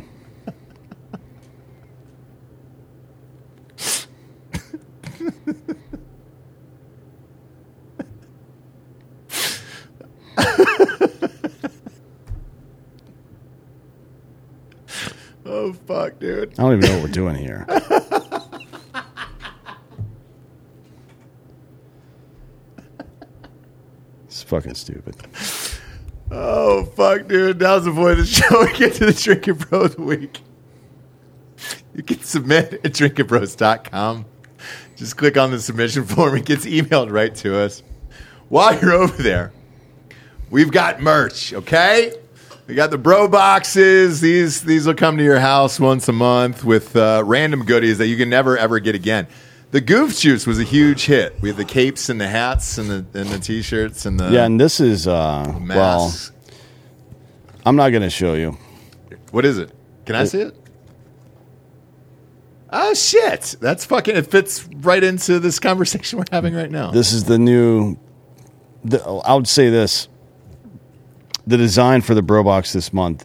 Oh, fuck, dude. I don't even know what we're doing here. It's fucking stupid. Oh, fuck, dude. Now's the point of the show. We get to the Drinking Bro of the Week. You can submit at drinkingbros.com. Just click on the submission form. It gets emailed right to us. While you're over there, we've got merch, okay? We got the bro boxes. These will come to your house once a month with random goodies that you can never, ever get again. The Goof Juice was a huge hit. We have the capes and the hats and the T-shirts and the and this is masks. well, I'm not going to show you. What is it? Can I see it? Oh, shit. That's fucking, it fits right into this conversation we're having right now. This is the new, I would say this, the design for the Bro Box this month.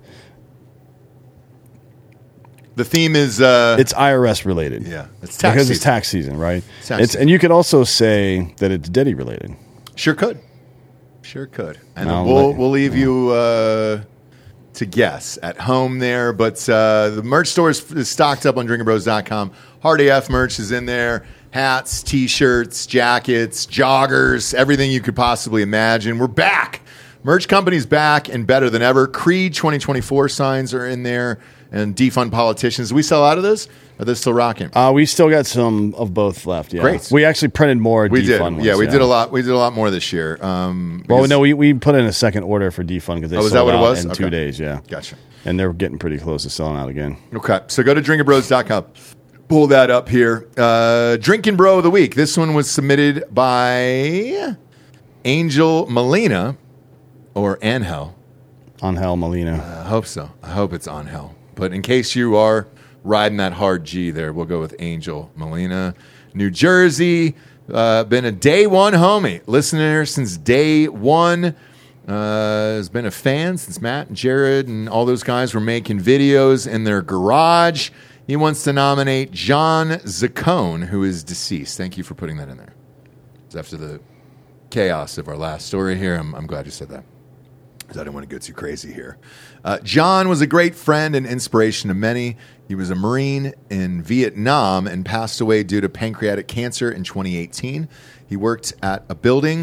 The theme is... it's IRS related. Yeah. It's tax because season. it's tax season, right? Tax And you could also say that it's Diddy related. Sure could. And No, we'll leave you to guess at home there. But the merch store is stocked up on drinkingbros.com. Hard AF merch is in there. Hats, T-shirts, jackets, joggers, everything you could possibly imagine. We're back. Merch company's back and better than ever. Creed 2024 signs are in there. And defund politicians. Do we sell out of those? Are they still rocking? We still got some of both left. Yeah. Great. We actually printed more. We did. Defund ones, Yeah, we did a lot. We did a lot more this year. Well, no, we put in a second order for defund because they sold that what it out was? in 2 days. Yeah, Gotcha. And they're getting pretty close to selling out again. Okay, so go to drinkingbros.com. Pull that up here. Drinking Bro of the Week. This one was submitted by Angel Molina or Angel. Angel Molina. I hope so. I hope it's Angel. But in case you are riding that hard G there, we'll go with Angel Molina. New Jersey. Been a day one homie. Listener since day one. Has been a fan since Matt and Jared and all those guys were making videos in their garage. He wants to nominate John Zaccone, who is deceased. Thank you for putting that in there. After the chaos of our last story here, I'm glad you said that. I didn't want to go too crazy here. John was a great friend and inspiration to many. He was a Marine in Vietnam and passed away due to pancreatic cancer in 2018. He worked at a building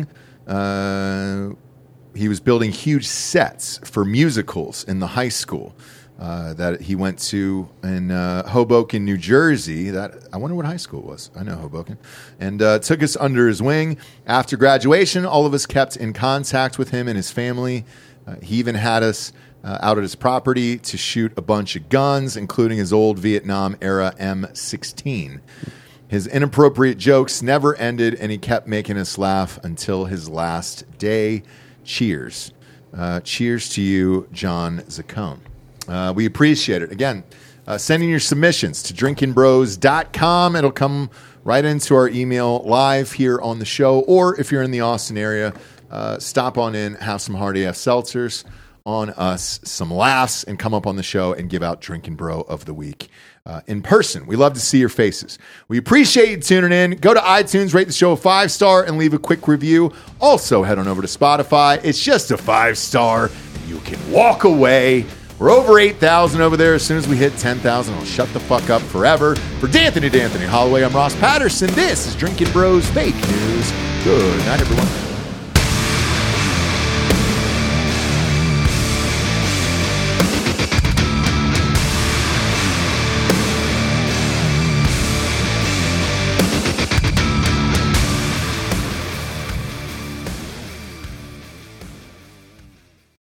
he was building huge sets for musicals in the high school that he went to in Hoboken, New Jersey. I wonder what high school it was. I know Hoboken. And took us under his wing. After graduation, all of us kept in contact with him and his family. He even had us out at his property to shoot a bunch of guns, including his old Vietnam-era M16. His inappropriate jokes never ended, and he kept making us laugh until his last day. Cheers. Cheers to you, John Zaccone. We appreciate it. Again, send in your submissions to drinkingbros.com. It'll come right into our email live here on the show. Or if you're in the Austin area, stop on in, have some Hard AF seltzers on us, some laughs, and come up on the show and give out Drinking Bro of the Week in person. We love to see your faces. We appreciate you tuning in. Go to iTunes, rate the show a 5-star, and leave a quick review. Also, head on over to Spotify. It's just a 5-star. You can walk away. We're over 8,000 over there. As soon as we hit 10,000, I'll shut the fuck up forever. For D'Anthony Holloway, I'm Ross Patterson. This is Drinking Bros Fake News. Good night, everyone.